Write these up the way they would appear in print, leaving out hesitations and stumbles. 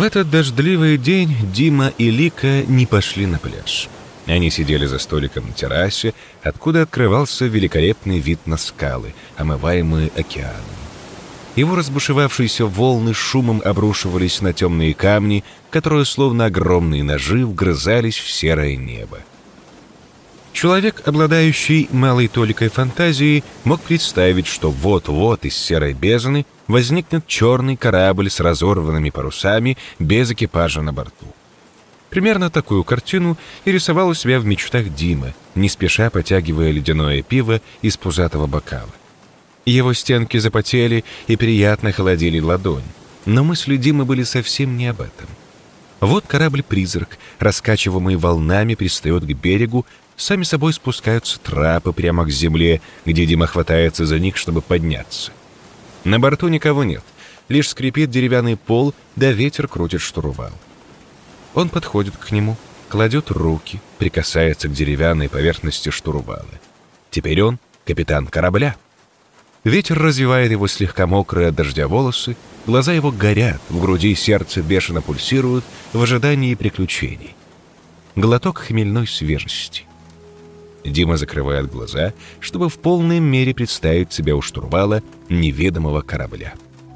этот дождливый день Дима и Лика не пошли на пляж. Они сидели за столиком на террасе, откуда открывался великолепный вид на скалы, омываемые океаном. Его разбушевавшиеся волны шумом обрушивались на темные камни, которые, словно огромные ножи, вгрызались в серое небо. Человек, обладающий малой толикой фантазии, мог представить, что вот-вот из серой бездны возникнет черный корабль с разорванными парусами без экипажа на борту. Примерно такую картину и рисовал у себя в мечтах Дима, не спеша потягивая ледяное пиво из пузатого бокала. Его стенки запотели и приятно холодили ладонь, но мысли Димы были совсем не об этом. Вот корабль-призрак, раскачиваемый волнами, пристает к берегу, сами собой спускаются трапы прямо к земле, где Дима хватается за них, чтобы подняться. На борту никого нет, лишь скрипит деревянный пол, да ветер крутит штурвал. Он подходит к нему, кладет руки, прикасается к деревянной поверхности штурвала. Теперь он капитан корабля. Ветер развивает его слегка мокрые от дождя волосы, глаза его горят, в груди сердце бешено пульсирует в ожидании приключений. Глоток хмельной свежести. Дима закрывает глаза, чтобы в полной мере представить себя у штурвала неведомого корабля.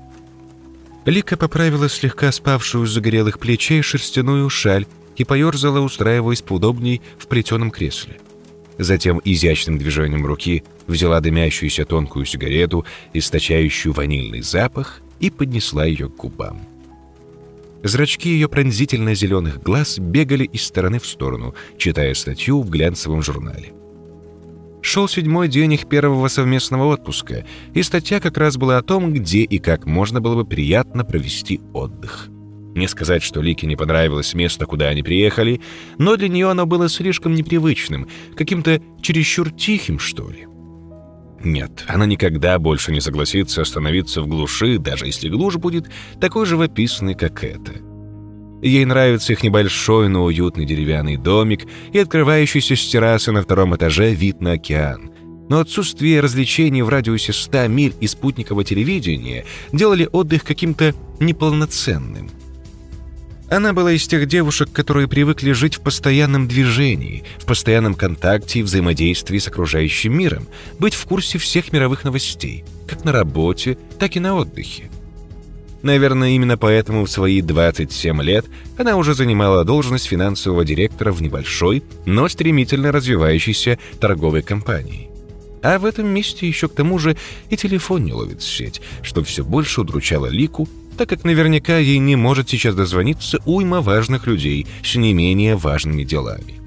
Лика поправила слегка спавшую с загорелых плечей шерстяную шаль и поерзала, устраиваясь поудобней в плетеном кресле. Затем изящным движением руки взяла дымящуюся тонкую сигарету, источающую ванильный запах, и поднесла ее к губам. Зрачки ее пронзительно-зеленых глаз бегали из стороны в сторону, читая статью в глянцевом журнале. Шел 7-й день их первого совместного отпуска, и статья как раз была о том, где и как можно было бы приятно провести отдых. Не сказать, что Лике не понравилось место, куда они приехали, но для нее оно было слишком непривычным, каким-то чересчур тихим, что ли. Нет, она никогда больше не согласится остановиться в глуши, даже если глушь будет такой живописной, как эта. Ей нравится их небольшой, но уютный деревянный домик и открывающийся с террасы на 2-м этаже вид на океан. Но отсутствие развлечений в радиусе 100 миль и спутникового телевидения делали отдых каким-то неполноценным. Она была из тех девушек, которые привыкли жить в постоянном движении, в постоянном контакте и взаимодействии с окружающим миром, быть в курсе всех мировых новостей, как на работе, так и на отдыхе. Наверное, именно поэтому в свои 27 лет она уже занимала должность финансового директора в небольшой, но стремительно развивающейся торговой компании. А в этом месте еще к тому же и телефон не ловит сеть, что все больше удручало Лику, так как наверняка ей не может сейчас дозвониться уйма важных людей с не менее важными делами.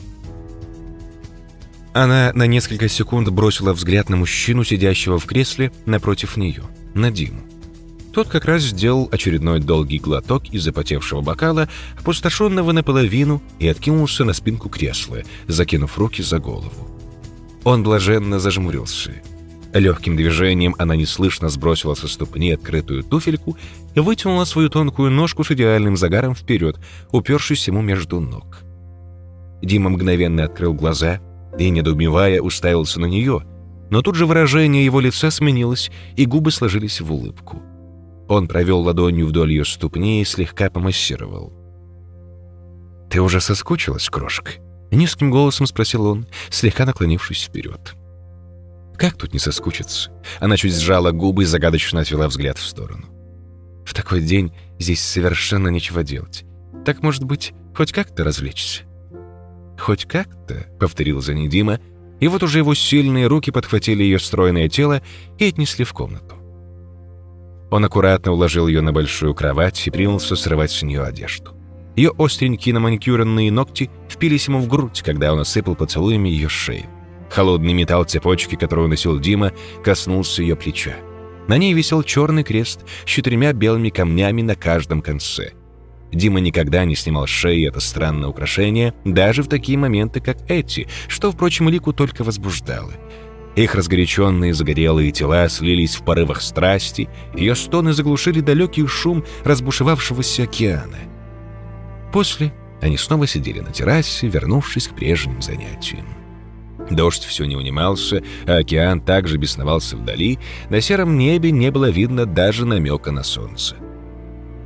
Она на несколько секунд бросила взгляд на мужчину, сидящего в кресле напротив нее, на Диму. Тот как раз сделал очередной долгий глоток из запотевшего бокала, опустошенного наполовину, и откинулся на спинку кресла, закинув руки за голову. Он блаженно зажмурился. Легким движением она неслышно сбросила со ступни открытую туфельку и вытянула свою тонкую ножку с идеальным загаром вперед, упершись ему между ног. Дима мгновенно открыл глаза и, недоумевая, уставился на нее, но тут же выражение его лица сменилось, и губы сложились в улыбку. Он провел ладонью вдоль ее ступни и слегка помассировал. «Ты уже соскучилась, крошка?» — низким голосом спросил он, слегка наклонившись вперед. «Как тут не соскучиться?» Она чуть сжала губы и загадочно отвела взгляд в сторону. «В такой день здесь совершенно нечего делать. Так, может быть, хоть как-то развлечься?» «Хоть как-то?» — повторил за ней Дима, и вот уже его сильные руки подхватили ее стройное тело и отнесли в комнату. Он аккуратно уложил ее на большую кровать и принялся срывать с нее одежду. Ее остренькие наманикюренные ногти впились ему в грудь, когда он осыпал поцелуями ее шею. Холодный металл цепочки, которую носил Дима, коснулся ее плеча. На ней висел черный крест с 4 белыми камнями на каждом конце. Дима никогда не снимал с шеи это странное украшение, даже в такие моменты, как эти, что, впрочем, Лику только возбуждало. Их разгоряченные загорелые тела слились в порывах страсти, ее стоны заглушили далекий шум разбушевавшегося океана. После они снова сидели на террасе, вернувшись к прежним занятиям. Дождь все не унимался, а океан также бесновался вдали, на сером небе не было видно даже намека на солнце.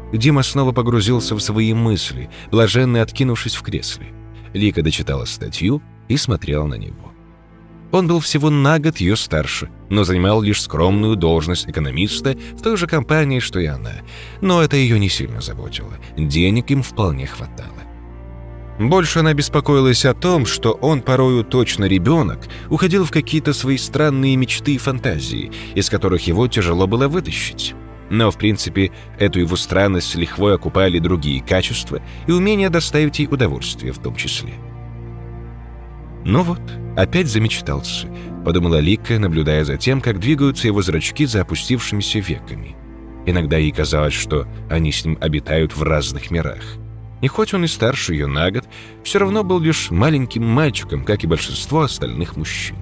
Дима снова погрузился в свои мысли, блаженно откинувшись в кресле. Лика дочитала статью и смотрела на него. Он был всего на год ее старше, но занимал лишь скромную должность экономиста в той же компании, что и она. Но это ее не сильно заботило. Денег им вполне хватало. Больше она беспокоилась о том, что он, порою точно ребенок, уходил в какие-то свои странные мечты и фантазии, из которых его тяжело было вытащить. Но, в принципе, эту его странность с лихвой окупали другие качества и умение доставить ей удовольствие в том числе. «Ну вот, опять замечтался», — подумала Лика, наблюдая за тем, как двигаются его зрачки за опустившимися веками. Иногда ей казалось, что они с ним обитают в разных мирах. И хоть он и старше ее на год, все равно был лишь маленьким мальчиком, как и большинство остальных мужчин.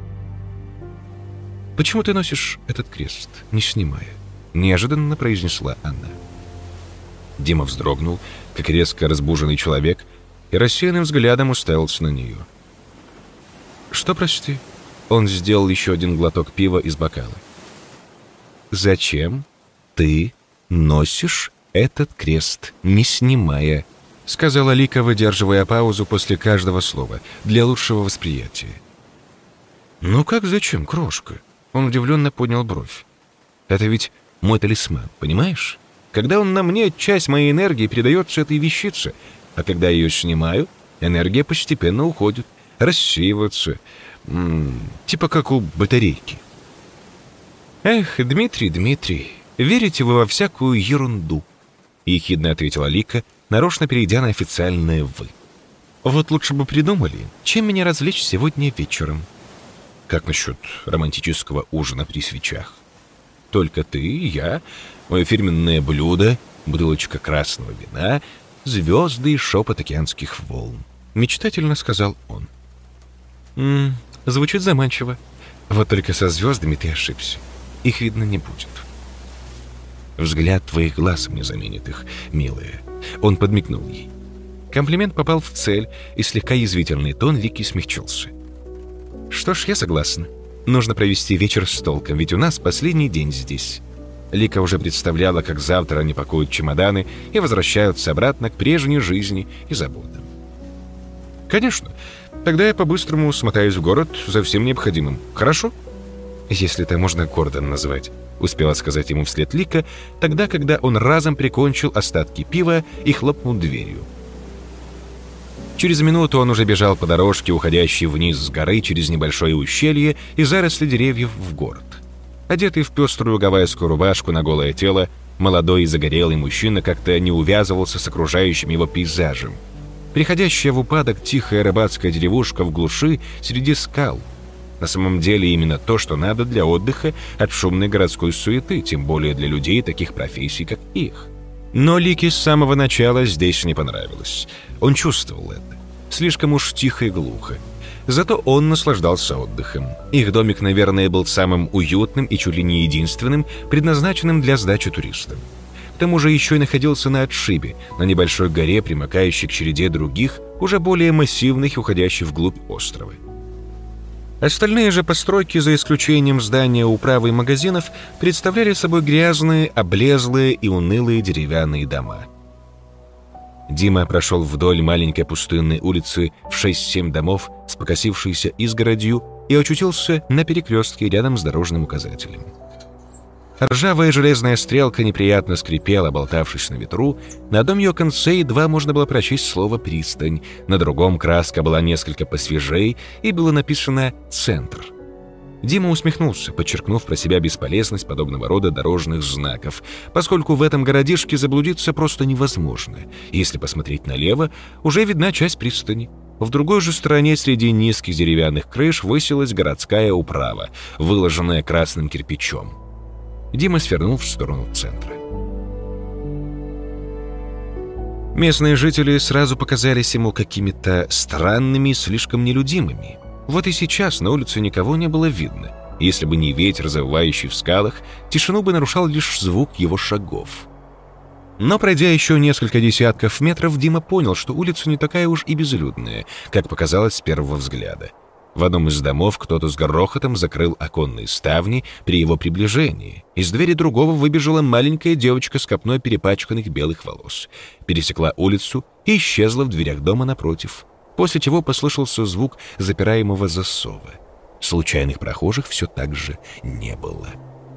«Почему ты носишь этот крест, не снимая?» — неожиданно произнесла она. Дима вздрогнул, как резко разбуженный человек, и рассеянным взглядом уставился на нее. «Что, прости?» Он сделал еще один глоток пива из бокала. «Зачем ты носишь этот крест, не снимая?» — сказала Лика, выдерживая паузу после каждого слова, для лучшего восприятия. «Ну как зачем, крошка?» Он удивленно поднял бровь. «Это ведь мой талисман, понимаешь? Когда он на мне, часть моей энергии передается этой вещице, а когда я ее снимаю, энергия постепенно уходит, рассеивается, типа как у батарейки». «Эх, Дмитрий, верите вы во всякую ерунду?» — ехидно ответила Лика, нарочно перейдя на официальное «вы». «Вот лучше бы придумали, чем меня развлечь сегодня вечером». «Как насчет романтического ужина при свечах? Только ты и я, мое фирменное блюдо, бутылочка красного вина, звезды и шепот океанских волн», — мечтательно сказал он. Звучит заманчиво. Вот только со звездами ты ошибся. Их видно не будет. Взгляд твоих глаз мне заменит их, милая. Он подмигнул ей. Комплимент попал в цель, и слегка язвительный тон Лики смягчился. Что ж, я согласна. Нужно провести вечер с толком, ведь у нас последний день здесь. Лика уже представляла, как завтра они пакуют чемоданы и возвращаются обратно к прежней жизни и заботам. Конечно. Тогда я по-быстрому смотаюсь в город за всем необходимым. Хорошо? Если это можно Гордон назвать, успела сказать ему вслед Лика, тогда, когда он разом прикончил остатки пива и хлопнул дверью. Через минуту он уже бежал по дорожке, уходящей вниз с горы через небольшое ущелье и заросли деревьев в город. Одетый в пеструю гавайскую рубашку на голое тело, молодой и загорелый мужчина как-то не увязывался с окружающим его пейзажем. Приходящая в упадок тихая рыбацкая деревушка в глуши среди скал. На самом деле именно то, что надо для отдыха от шумной городской суеты, тем более для людей таких профессий, как их. Но Лике с самого начала здесь не понравилось. Он чувствовал это. Слишком уж тихо и глухо. Зато он наслаждался отдыхом. Их домик, наверное, был самым уютным и чуть ли не единственным, предназначенным для сдачи туристам. К тому же еще и находился на отшибе, на небольшой горе, примыкающей к череде других, уже более массивных и уходящих вглубь острова. Остальные же постройки, за исключением здания управы и магазинов, представляли собой грязные, облезлые и унылые деревянные дома. Дима прошел вдоль маленькой пустынной улицы в 6-7 домов с покосившейся изгородью и очутился на перекрестке рядом с дорожным указателем. Ржавая железная стрелка неприятно скрипела, болтавшись на ветру. На одном ее конце едва можно было прочесть слово «пристань», на другом краска была несколько посвежей, и было написано «Центр». Дима усмехнулся, подчеркнув про себя бесполезность подобного рода дорожных знаков, поскольку в этом городишке заблудиться просто невозможно. Если посмотреть налево, уже видна часть пристани. В другой же стороне среди низких деревянных крыш высилась городская управа, выложенная красным кирпичом. Дима свернул в сторону центра. Местные жители сразу показались ему какими-то странными и слишком нелюдимыми. Вот и сейчас на улице никого не было видно. Если бы не ветер, завывающий в скалах, тишину бы нарушал лишь звук его шагов. Но, пройдя еще несколько десятков метров, Дима понял, что улица не такая уж и безлюдная, как показалось с первого взгляда. В одном из домов кто-то с грохотом закрыл оконные ставни при его приближении. Из двери другого выбежала маленькая девочка с копной перепачканных белых волос, пересекла улицу и исчезла в дверях дома напротив, после чего послышался звук запираемого засова. Случайных прохожих все так же не было.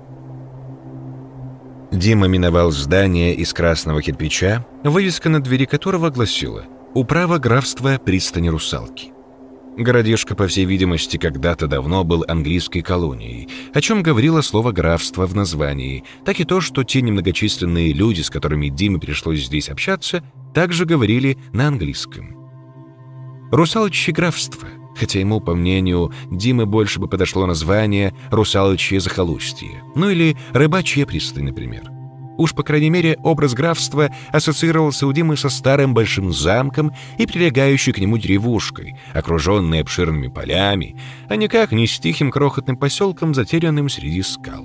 Дима миновал здание из красного кирпича, вывеска на двери которого гласила «Управа графства Пристани Русалки». Городишко, по всей видимости, когда-то давно был английской колонией, о чем говорило слово «графство» в названии, так и то, что те немногочисленные люди, с которыми Диме пришлось здесь общаться, также говорили на английском. Русалочье графство, хотя ему, по мнению Димы, больше бы подошло название «Русалочье захолустье», ну или «Рыбачья пристань», например. Уж, по крайней мере, образ графства ассоциировался у Димы со старым большим замком и прилегающей к нему деревушкой, окруженной обширными полями, а никак не с тихим крохотным поселком, затерянным среди скал.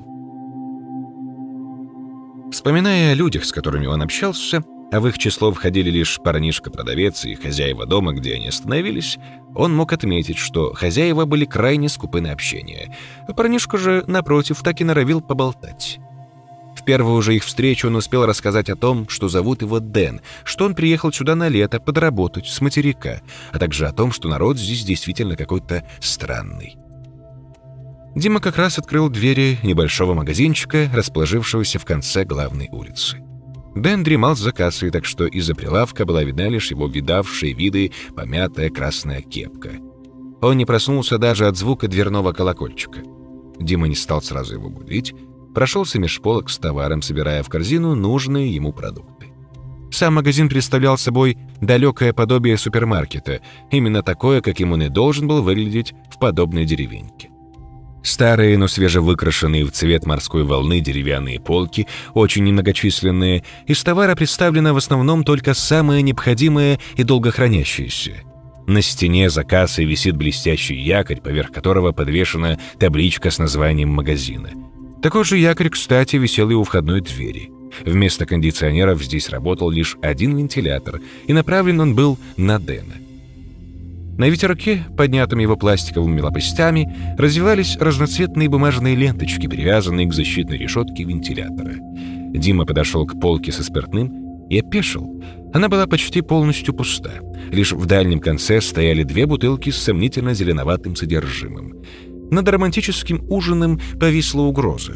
Вспоминая о людях, с которыми он общался, а в их число входили лишь парнишка-продавец и хозяева дома, где они остановились, он мог отметить, что хозяева были крайне скупы на общение, а парнишка же, напротив, так и норовил поболтать. В первую же их встречу он успел рассказать о том, что зовут его Дэн, что он приехал сюда на лето подработать с материка, а также о том, что народ здесь действительно какой-то странный. Дима как раз открыл двери небольшого магазинчика, расположившегося в конце главной улицы. Дэн дремал за кассой, так что из-за прилавка была видна лишь его видавшие виды помятая красная кепка. Он не проснулся даже от звука дверного колокольчика. Дима не стал сразу его будить, прошелся меж полок с товаром, собирая в корзину нужные ему продукты. Сам магазин представлял собой далекое подобие супермаркета, именно такое, каким он и должен был выглядеть в подобной деревеньке. Старые, но свежевыкрашенные в цвет морской волны деревянные полки, очень немногочисленные, из товара представлено в основном только самое необходимое и долгохранящееся. На стене за кассой висит блестящий якорь, поверх которого подвешена табличка с названием магазина. Такой же якорь, кстати, висел и у входной двери. Вместо кондиционеров здесь работал лишь один вентилятор, и направлен он был на Дэна. На ветерке, поднятым его пластиковыми лопастями, развивались разноцветные бумажные ленточки, привязанные к защитной решетке вентилятора. Дима подошел к полке со спиртным и опешил. Она была почти полностью пуста. Лишь в дальнем конце стояли 2 бутылки с сомнительно зеленоватым содержимым. Над романтическим ужином повисла угроза.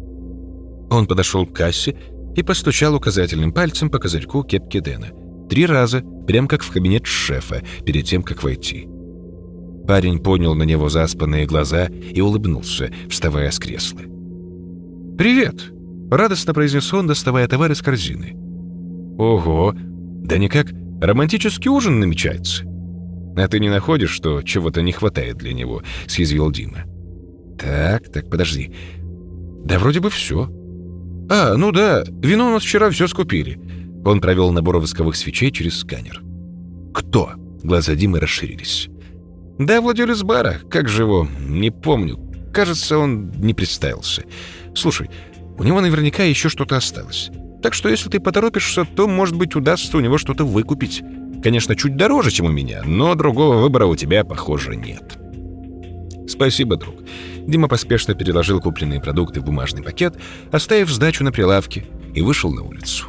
Он подошел к кассе и постучал указательным пальцем по козырьку кепки Дэна. 3 раза, прям как в кабинет шефа, перед тем, как войти. Парень поднял на него заспанные глаза и улыбнулся, вставая с кресла. «Привет!» — радостно произнес он, доставая товар из корзины. «Ого! Да никак романтический ужин намечается!» «А ты не находишь, что чего-то не хватает для него?» — съязвил Дима. «Так, подожди. Да вроде бы все. А, ну да, вино у нас вчера все скупили». Он провел набор восковых свечей через сканер. «Кто?» — глаза Димы расширились. «Да, владелец бара. Как же его? Не помню. Кажется, он не представился. Слушай, у него наверняка еще что-то осталось. Так что если ты поторопишься, то, может быть, удастся у него что-то выкупить. Конечно, чуть дороже, чем у меня, но другого выбора у тебя, похоже, нет». «Спасибо, друг». Дима поспешно переложил купленные продукты в бумажный пакет, оставив сдачу на прилавке, и вышел на улицу.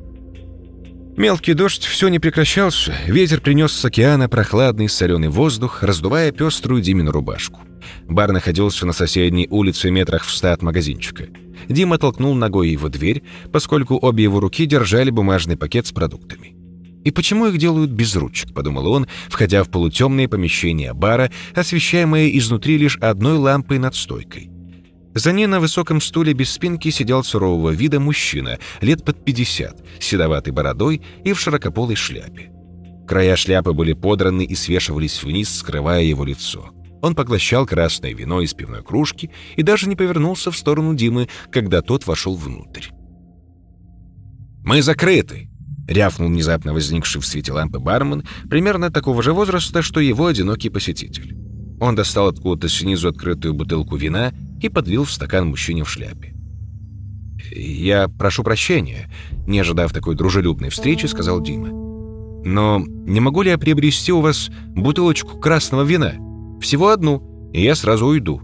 Мелкий дождь все не прекращался, ветер принес с океана прохладный соленый воздух, раздувая пеструю Димину рубашку. Бар находился на соседней улице метрах в 100 от магазинчика. Дима толкнул ногой его дверь, поскольку обе его руки держали бумажный пакет с продуктами. «И почему их делают без ручек?» — подумал он, входя в полутемное помещение бара, освещаемое изнутри лишь одной лампой над стойкой. За ней на высоком стуле без спинки сидел сурового вида мужчина, лет под 50, с седоватой бородой и в широкополой шляпе. Края шляпы были подраны и свешивались вниз, скрывая его лицо. Он поглощал красное вино из пивной кружки и даже не повернулся в сторону Димы, когда тот вошел внутрь. «Мы закрыты!» — рявкнул внезапно возникший в свете лампы бармен, примерно такого же возраста, что его одинокий посетитель. Он достал откуда-то снизу открытую бутылку вина и подлил в стакан мужчине в шляпе. «Я прошу прощения», — не ожидав такой дружелюбной встречи, сказал Дима. «Но не могу ли я приобрести у вас бутылочку красного вина? Всего одну, и я сразу уйду».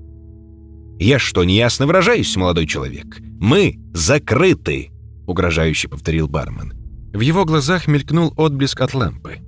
«Я что, неясно выражаюсь, молодой человек? Мы закрыты!» — угрожающе повторил бармен. В его глазах мелькнул отблеск от лампы.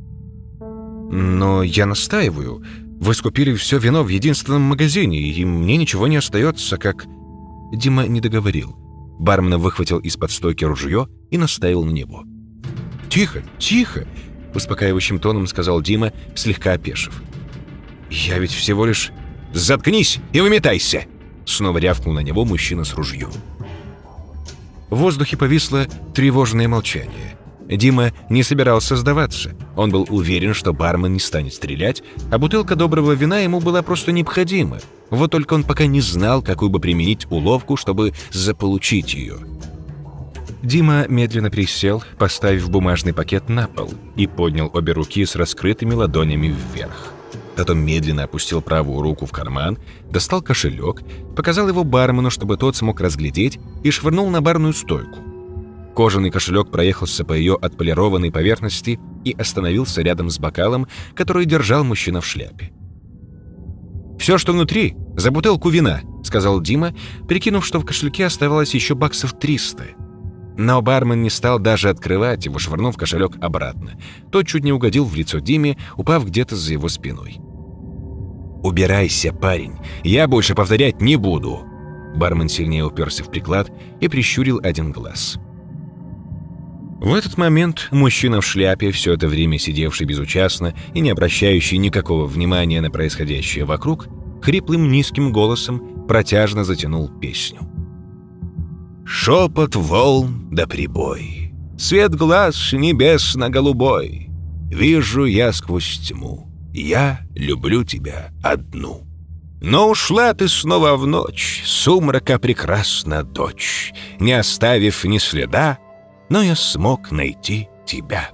«Но я настаиваю. Вы скупили все вино в единственном магазине, и мне ничего не остается, как...» Дима не договорил. Бармен выхватил из-под стойки ружье и наставил на него. «Тихо, тихо!» — успокаивающим тоном сказал Дима, слегка опешив. «Я ведь всего лишь...» «Заткнись и выметайся!» — снова рявкнул на него мужчина с ружьем. В воздухе повисло тревожное молчание. Дима не собирался сдаваться. Он был уверен, что бармен не станет стрелять, а бутылка доброго вина ему была просто необходима. Вот только он пока не знал, какую бы применить уловку, чтобы заполучить ее. Дима медленно присел, поставив бумажный пакет на пол, и поднял обе руки с раскрытыми ладонями вверх. Потом медленно опустил правую руку в карман, достал кошелек, показал его бармену, чтобы тот смог разглядеть, и швырнул на барную стойку. Кожаный кошелек проехался по ее отполированной поверхности и остановился рядом с бокалом, который держал мужчина в шляпе. «Все, что внутри, за бутылку вина», — сказал Дима, прикинув, что в кошельке оставалось еще баксов 300. Но бармен не стал даже открывать его, швырнув кошелек обратно. Тот чуть не угодил в лицо Диме, упав где-то за его спиной. «Убирайся, парень, я больше повторять не буду». Бармен сильнее уперся в приклад и прищурил один глаз. В этот момент мужчина в шляпе, все это время сидевший безучастно и не обращающий никакого внимания на происходящее вокруг, хриплым низким голосом протяжно затянул песню. «Шепот волн да прибой, цвет глаз небесно-голубой, вижу я сквозь тьму, я люблю тебя одну. Но ушла ты снова в ночь, сумрака прекрасна дочь, не оставив ни следа, но я смог найти тебя».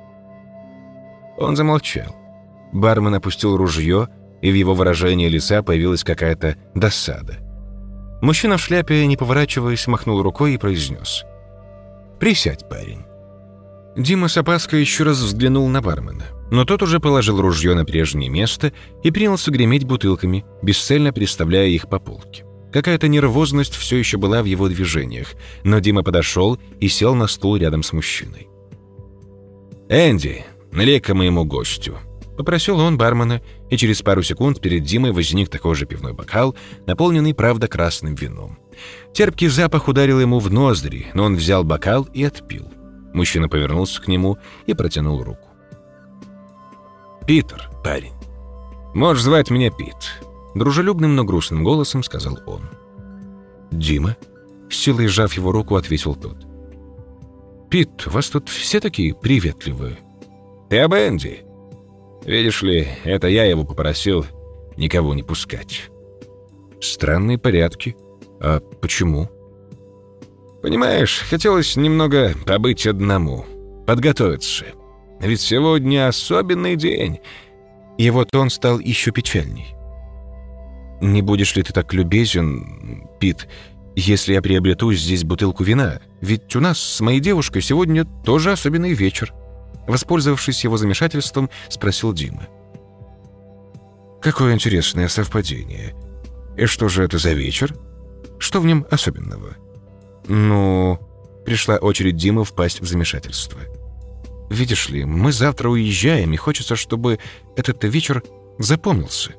Он замолчал. Бармен опустил ружье, и в его выражении лица появилась какая-то досада. Мужчина в шляпе, не поворачиваясь, махнул рукой и произнес: «Присядь, парень». Дима с опаской еще раз взглянул на бармена, но тот уже положил ружье на прежнее место и принялся греметь бутылками, бесцельно переставляя их по полке. Какая-то нервозность все еще была в его движениях, но Дима подошел и сел на стул рядом с мужчиной. «Энди, налей-ка моему гостю», — попросил он бармена, и через пару секунд перед Димой возник такой же пивной бокал, наполненный, правда, красным вином. Терпкий запах ударил ему в ноздри, но он взял бокал и отпил. Мужчина повернулся к нему и протянул руку. «Питер, парень. Можешь звать меня Пит», — дружелюбным, но грустным голосом сказал он. «Дима?» — с силой сжав его руку, ответил тот. «Пит, вас тут все такие приветливые». «Ты об Энди? Видишь ли, это я его попросил никого не пускать». «Странные порядки. А почему?» «Понимаешь, хотелось немного побыть одному, подготовиться. Ведь сегодня особенный день». И вот он стал еще печальней. «Не будешь ли ты так любезен, Пит, если я приобрету здесь бутылку вина? Ведь у нас с моей девушкой сегодня тоже особенный вечер». Воспользовавшись его замешательством, спросил Дима. «Какое интересное совпадение. И что же это за вечер? Что в нем особенного?» «Ну...» — пришла очередь Димы впасть в замешательство. «Видишь ли, мы завтра уезжаем, и хочется, чтобы этот вечер запомнился».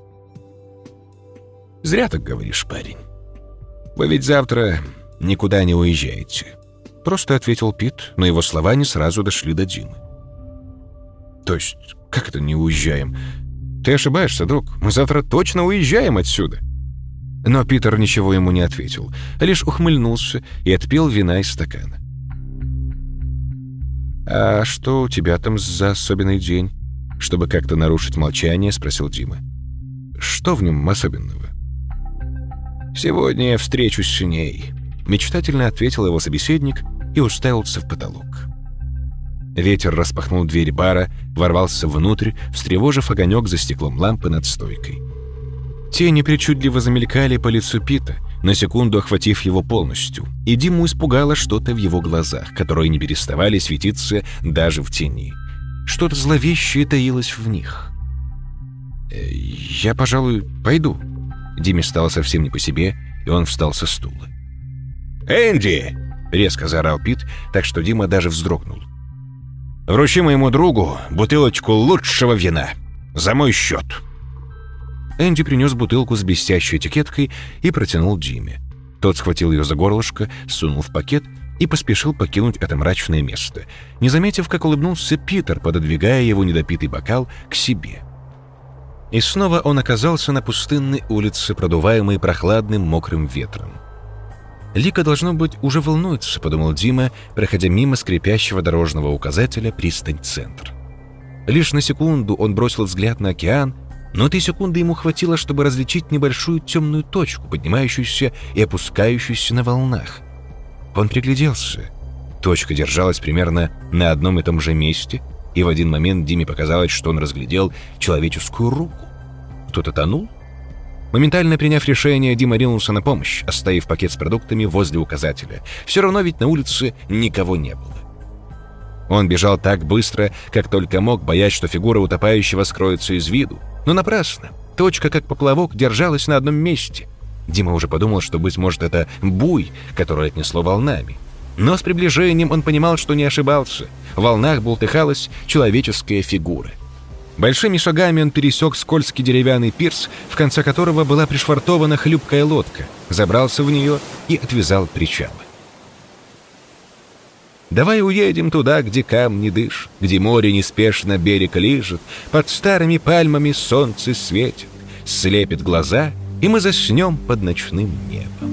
«Зря так говоришь, парень. Вы ведь завтра никуда не уезжаете», — просто ответил Пит, но его слова не сразу дошли до Димы. «То есть, как это не уезжаем? Ты ошибаешься, друг, мы завтра точно уезжаем отсюда». Но Питер ничего ему не ответил, а лишь ухмыльнулся и отпил вина из стакана. «А что у тебя там за особенный день?» Чтобы как-то нарушить молчание, спросил Дима. «Что в нем особенного?» «Сегодня я встречусь с ней», — мечтательно ответил его собеседник и уставился в потолок. Ветер распахнул дверь бара, ворвался внутрь, встревожив огонек за стеклом лампы над стойкой. Тени причудливо замелькали по лицу Пита, на секунду охватив его полностью, и Диму испугало что-то в его глазах, которые не переставали светиться даже в тени. Что-то зловещее таилось в них. «Я, пожалуй, пойду». Диме стало совсем не по себе, и он встал со стула. «Энди!» — резко заорал Пит, так что Дима даже вздрогнул. «Вручи моему другу бутылочку лучшего вина. За мой счет». Энди принес бутылку с блестящей этикеткой и протянул Диме. Тот схватил ее за горлышко, сунул в пакет и поспешил покинуть это мрачное место, не заметив, как улыбнулся Питер, пододвигая его недопитый бокал к себе. И снова он оказался на пустынной улице, продуваемой прохладным мокрым ветром. «Лика, должно быть, уже волнуется», — подумал Дима, проходя мимо скрипящего дорожного указателя «Пристань-центр». Лишь на секунду он бросил взгляд на океан, но этой секунды ему хватило, чтобы различить небольшую темную точку, поднимающуюся и опускающуюся на волнах. Он пригляделся. Точка держалась примерно на одном и том же месте, и в один момент Диме показалось, что он разглядел человеческую руку. Кто-то тонул? Моментально приняв решение, Дима ринулся на помощь, оставив пакет с продуктами возле указателя. Все равно ведь на улице никого не было. Он бежал так быстро, как только мог, боясь, что фигура утопающего скроется из виду. Но напрасно. Точка, как поплавок, держалась на одном месте. Дима уже подумал, что, быть может, это буй, который отнесло волнами. Но с приближением он понимал, что не ошибался. В волнах бултыхалась человеческая фигура. Большими шагами он пересек скользкий деревянный пирс, в конце которого была пришвартована хлюпкая лодка, забрался в нее и отвязал причалы. «Давай уедем туда, где камни дышат, где море неспешно берег лижет, под старыми пальмами солнце светит, слепит глаза, и мы заснем под ночным небом».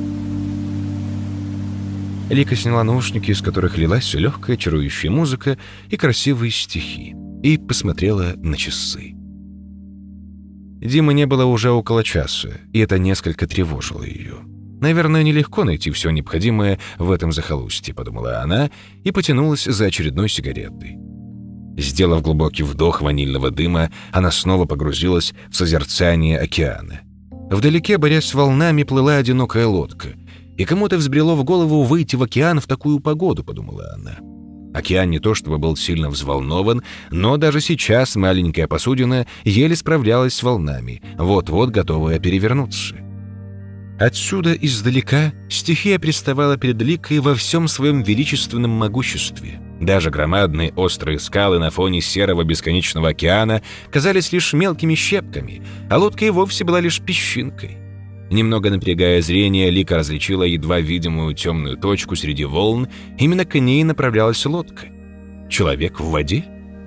Лика сняла наушники, из которых лилась легкая чарующая музыка и красивые стихи, и посмотрела на часы. Димы не было уже около часа, и это несколько тревожило ее. «Наверное, нелегко найти все необходимое в этом захолустье», — подумала она и потянулась за очередной сигаретой. Сделав глубокий вдох ванильного дыма, она снова погрузилась в созерцание океана. Вдалеке, борясь с волнами, плыла одинокая лодка. И кому-то взбрело в голову выйти в океан в такую погоду, подумала она. Океан не то чтобы был сильно взволнован, но даже сейчас маленькая посудина еле справлялась с волнами, вот-вот готовая перевернуться. Отсюда, издалека, стихия представала перед Ликой во всем своем величественном могуществе. Даже громадные острые скалы на фоне серого бесконечного океана казались лишь мелкими щепками, а лодка и вовсе была лишь песчинкой. Немного напрягая зрение, Лика различила едва видимую темную точку среди волн. Именно к ней направлялась лодка. Человек в воде?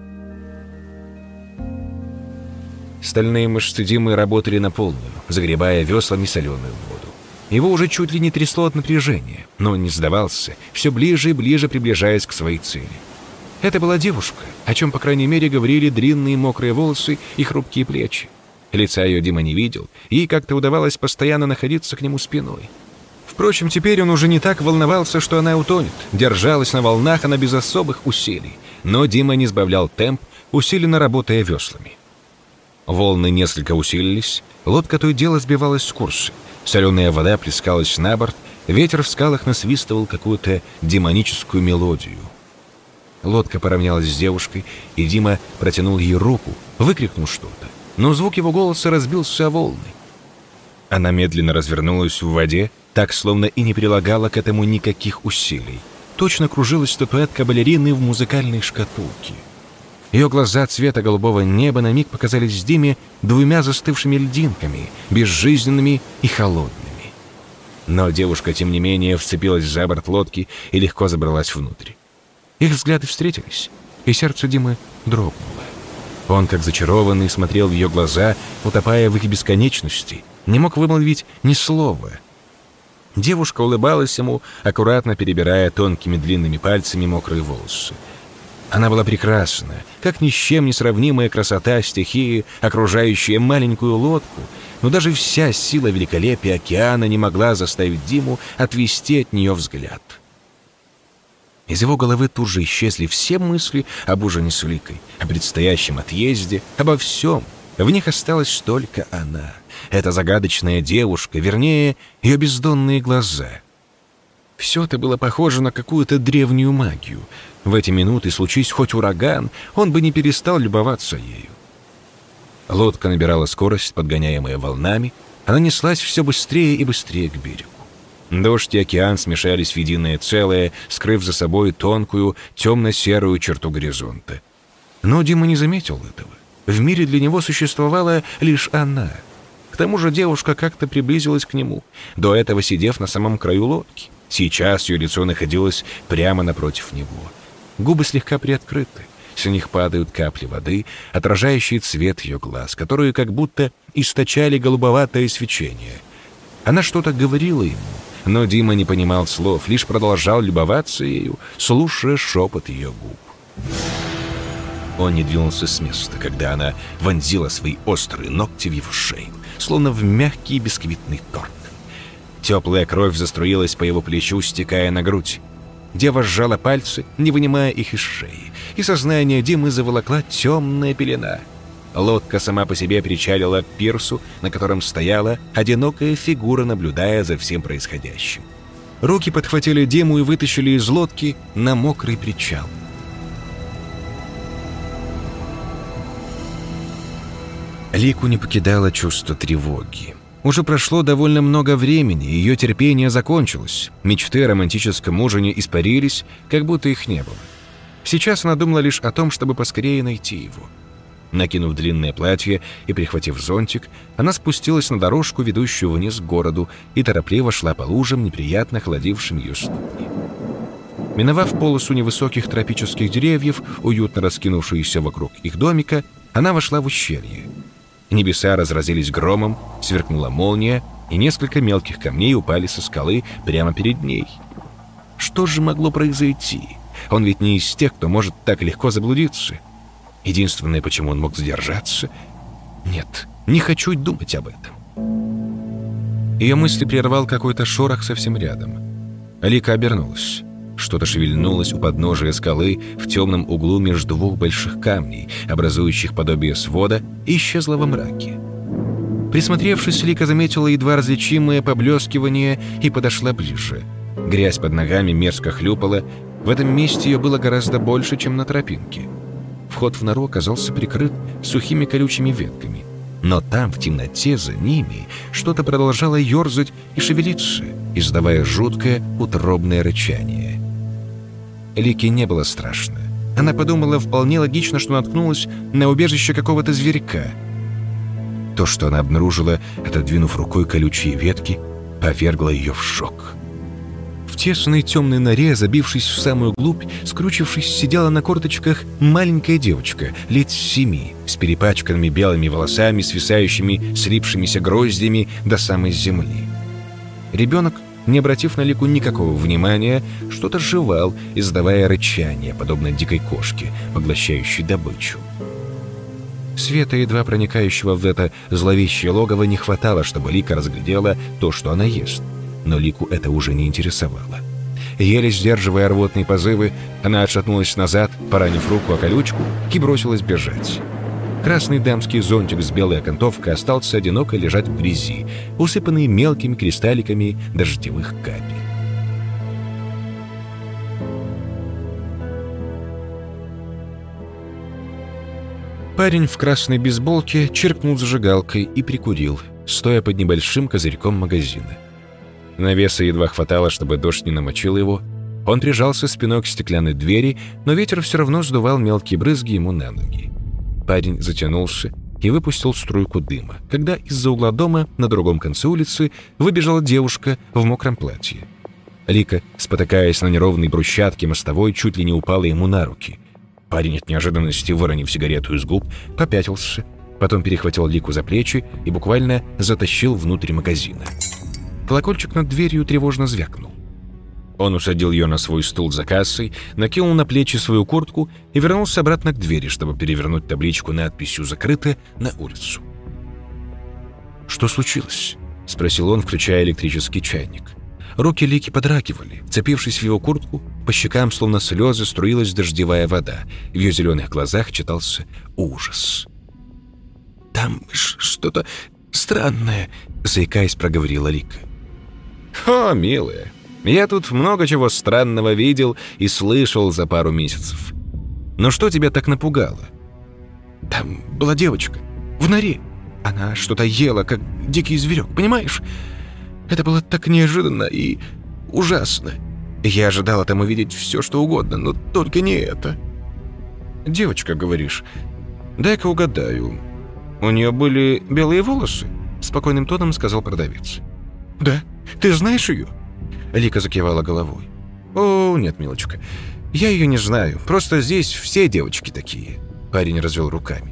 Стальные мышцы Димы работали на полную, загребая веслами соленую воду. Его уже чуть ли не трясло от напряжения, но он не сдавался, все ближе и ближе приближаясь к своей цели. Это была девушка, о чем, по крайней мере, говорили длинные мокрые волосы и хрупкие плечи. Лица ее Дима не видел, и как-то удавалось постоянно находиться к нему спиной. Впрочем, теперь он уже не так волновался, что она утонет. Держалась на волнах она без особых усилий, но Дима не сбавлял темп, усиленно работая веслами. Волны несколько усилились, лодка то и дело сбивалась с курса. Соленая вода плескалась на борт, ветер в скалах насвистывал какую-то демоническую мелодию. Лодка поравнялась с девушкой, и Дима протянул ей руку, выкрикнул что-то, но звук его голоса разбился о волны. Она медленно развернулась в воде, так словно и не прилагала к этому никаких усилий. Точно кружилась статуэтка балерины в музыкальной шкатулке. Ее глаза цвета голубого неба на миг показались Диме двумя застывшими льдинками, безжизненными и холодными. Но девушка, тем не менее, вцепилась за борт лодки и легко забралась внутрь. Их взгляды встретились, и сердце Димы дрогнуло. Он, как зачарованный, смотрел в ее глаза, утопая в их бесконечности, не мог вымолвить ни слова. Девушка улыбалась ему, аккуратно перебирая тонкими длинными пальцами мокрые волосы. Она была прекрасна, как ни с чем не сравнимая красота стихии, окружающая маленькую лодку, но даже вся сила великолепия океана не могла заставить Диму отвести от нее взгляд. Из его головы тут же исчезли все мысли об ужине с Ликой, о предстоящем отъезде, обо всем. В них осталась только она, эта загадочная девушка, вернее, ее бездонные глаза. Все это было похоже на какую-то древнюю магию. В эти минуты, случись хоть ураган, он бы не перестал любоваться ею. Лодка набирала скорость, подгоняемая волнами. Она неслась все быстрее и быстрее к берегу. Дождь и океан смешались в единое целое, скрыв за собой тонкую, темно-серую черту горизонта. Но Дима не заметил этого. В мире для него существовала лишь она. К тому же девушка как-то приблизилась к нему, до этого сидев на самом краю лодки. Сейчас ее лицо находилось прямо напротив него. Губы слегка приоткрыты. С них падают капли воды, отражающие цвет ее глаз, которые как будто источали голубоватое свечение. Она что-то говорила ему, но Дима не понимал слов, лишь продолжал любоваться ею, слушая шепот ее губ. Он не двинулся с места, когда она вонзила свои острые ногти в его шею, словно в мягкий бисквитный торт. Теплая кровь заструилась по его плечу, стекая на грудь. Дева сжала пальцы, не вынимая их из шеи, и сознание Димы заволокла темная пелена. Лодка сама по себе причалила к пирсу, на котором стояла одинокая фигура, наблюдая за всем происходящим. Руки подхватили Диму и вытащили из лодки на мокрый причал. Лику не покидало чувство тревоги. Уже прошло довольно много времени, и ее терпение закончилось. Мечты о романтическом ужине испарились, как будто их не было. Сейчас она думала лишь о том, чтобы поскорее найти его. Накинув длинное платье и прихватив зонтик, она спустилась на дорожку, ведущую вниз к городу, и торопливо шла по лужам, неприятно холодившим ее ступни. Миновав полосу невысоких тропических деревьев, уютно раскинувшуюся вокруг их домика, она вошла в ущелье. Небеса разразились громом, сверкнула молния, и несколько мелких камней упали со скалы прямо перед ней. Что же могло произойти? Он ведь не из тех, кто может так легко заблудиться. Единственное, почему он мог задержаться... Нет, не хочу думать об этом. Ее мысли прервал какой-то шорох совсем рядом. Лика обернулась. Что-то шевельнулось у подножия скалы в темном углу между двух больших камней, образующих подобие свода, и исчезло во мраке. Присмотревшись, Лика заметила едва различимое поблескивание и подошла ближе. Грязь под ногами мерзко хлюпала. В этом месте ее было гораздо больше, чем на тропинке. Вход в нору оказался прикрыт сухими колючими ветками. Но там, в темноте, за ними, что-то продолжало ерзать и шевелиться, издавая жуткое утробное рычание. Лике не было страшно. Она подумала, вполне логично, что наткнулась на убежище какого-то зверька. То, что она обнаружила, отодвинув рукой колючие ветки, повергло ее в шок. В тесной темной норе, забившись в самую глубь, скручившись, сидела на корточках маленькая девочка, лет 7, с перепачканными белыми волосами, свисающими слипшимися гроздями до самой земли. Ребенок, не обратив на Лику никакого внимания, что-то жевал, издавая рычание, подобно дикой кошке, поглощающей добычу. Света, едва проникающего в это зловещее логово, не хватало, чтобы Лика разглядела то, что она ест. Но Лику это уже не интересовало. Еле сдерживая рвотные позывы, она отшатнулась назад, поранив руку о колючку, и бросилась бежать. Красный дамский зонтик с белой окантовкой остался одиноко лежать в грязи, усыпанный мелкими кристалликами дождевых капель. Парень в красной бейсболке чиркнул зажигалкой и прикурил, стоя под небольшим козырьком магазина. Навеса едва хватало, чтобы дождь не намочил его. Он прижался спиной к стеклянной двери, но ветер все равно сдувал мелкие брызги ему на ноги. Парень затянулся и выпустил струйку дыма, когда из-за угла дома на другом конце улицы выбежала девушка в мокром платье. Лика, спотыкаясь на неровной брусчатке мостовой, чуть ли не упала ему на руки. Парень от неожиданности, выронив сигарету из губ, попятился, потом перехватил Лику за плечи и буквально затащил внутрь магазина. Колокольчик над дверью тревожно звякнул. Он усадил ее на свой стул за кассой, накинул на плечи свою куртку и вернулся обратно к двери, чтобы перевернуть табличку надписью «Закрыто» на улицу. «Что случилось?» — спросил он, включая электрический чайник. Руки Лики подрагивали. Вцепившись в его куртку, по щекам, словно слезы, струилась дождевая вода. В ее зеленых глазах читался ужас. «Там что-то странное», — заикаясь, проговорила Лика. «О, милая, я тут много чего странного видел и слышал за пару месяцев. Но что тебя так напугало?» «Там была девочка. В норе. Она что-то ела, как дикий зверек, понимаешь? Это было так неожиданно и ужасно. Я ожидала там увидеть все, что угодно, но только не это. Девочка, говоришь? Дай-ка угадаю. У нее были белые волосы? Спокойным тоном сказал продавец. Да? Ты знаешь ее? Лика закивала головой. О, нет, милочка. Я ее не знаю. Просто здесь все девочки такие. Парень развел руками.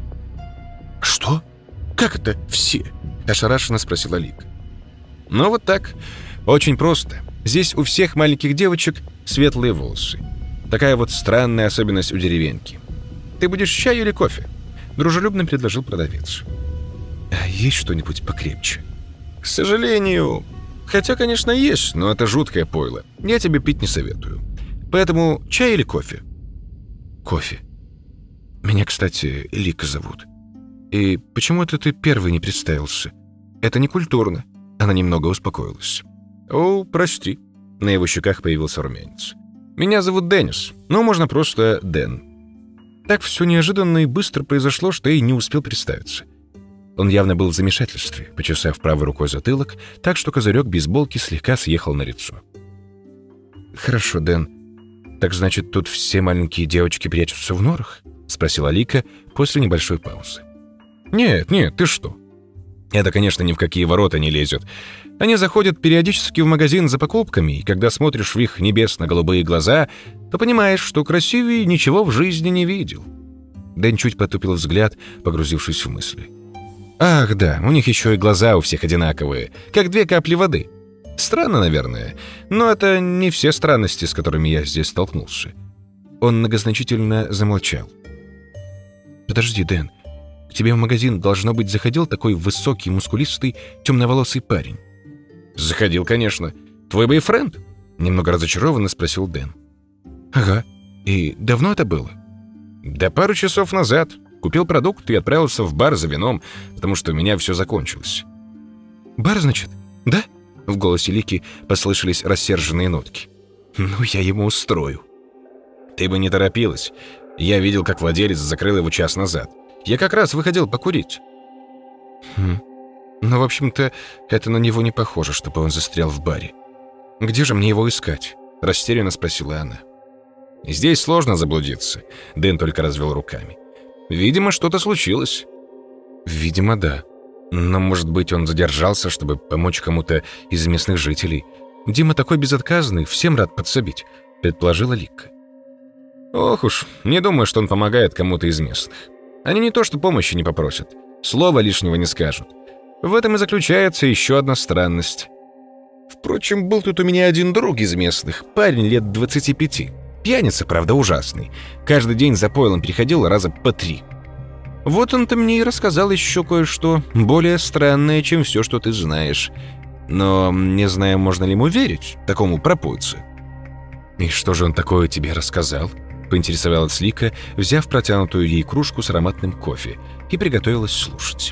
Что? Как это все? Ошарашенно спросила Лика. Ну вот так. Очень просто. Здесь у всех маленьких девочек светлые волосы. Такая вот странная особенность у деревеньки. Ты будешь чай или кофе? Дружелюбно предложил продавец. А есть что-нибудь покрепче? К сожалению. Хотя, конечно, есть, но это жуткое пойло. Я тебе пить не советую. Поэтому чай или кофе? Кофе. Меня, кстати, Лика зовут. И почему это ты первый не представился? Это не культурно. Она немного успокоилась. О, прости. На его щеках появился румянец. Меня зовут Деннис. Ну, можно просто Дэн. Так все неожиданно и быстро произошло, что я и не успел представиться. Он явно был в замешательстве, почесав правой рукой затылок, так что козырек бейсболки слегка съехал на лицо. «Хорошо, Дэн. Так значит, тут все маленькие девочки прячутся в норах?» — спросила Лика после небольшой паузы. «Нет, ты что? Это, конечно, ни в какие ворота не лезет. Они заходят периодически в магазин за покупками, и когда смотришь в их небесно-голубые глаза, то понимаешь, что красивее ничего в жизни не видел». Дэн чуть потупил взгляд, погрузившись в мысли. «Ах, да, у них еще и глаза у всех одинаковые, как 2 капли воды. Странно, наверное, но это не все странности, с которыми я здесь столкнулся». Он многозначительно замолчал. «Подожди, Дэн, к тебе в магазин, должно быть, заходил такой высокий, мускулистый, темноволосый парень?» «Заходил, конечно. Твой бойфренд?» Немного разочарованно спросил Дэн. «Ага. И давно это было?» «Да пару часов назад. Купил продукт и отправился в бар за вином, потому что у меня все закончилось». «Бар, значит? Да?» В голосе Лики послышались рассерженные нотки. «Ну, я ему устрою». «Ты бы не торопилась. Я видел, как владелец закрыл его час назад. Я как раз выходил покурить». Ну, в общем-то, это на него не похоже, чтобы он застрял в баре. «Где же мне его искать?» — растерянно спросила она. «Здесь сложно заблудиться», — Дэн только развел руками. «Видимо, что-то случилось». «Видимо, да. Но, может быть, он задержался, чтобы помочь кому-то из местных жителей. Дима такой безотказный, всем рад подсобить», — предположила Лика. «Ох уж, не думаю, что он помогает кому-то из местных. Они не то что помощи не попросят, слова лишнего не скажут. В этом и заключается еще одна странность. Впрочем, был тут у меня один друг из местных, парень лет 25. Пьяница, правда, ужасный. Каждый день за пойлом переходил раза по 3. Вот он-то мне и рассказал еще кое-что более странное, чем все, что ты знаешь. Но не знаю, можно ли ему верить, такому пропойце». «И что же он такое тебе рассказал?» — поинтересовалась Лика, взяв протянутую ей кружку с ароматным кофе, и приготовилась слушать.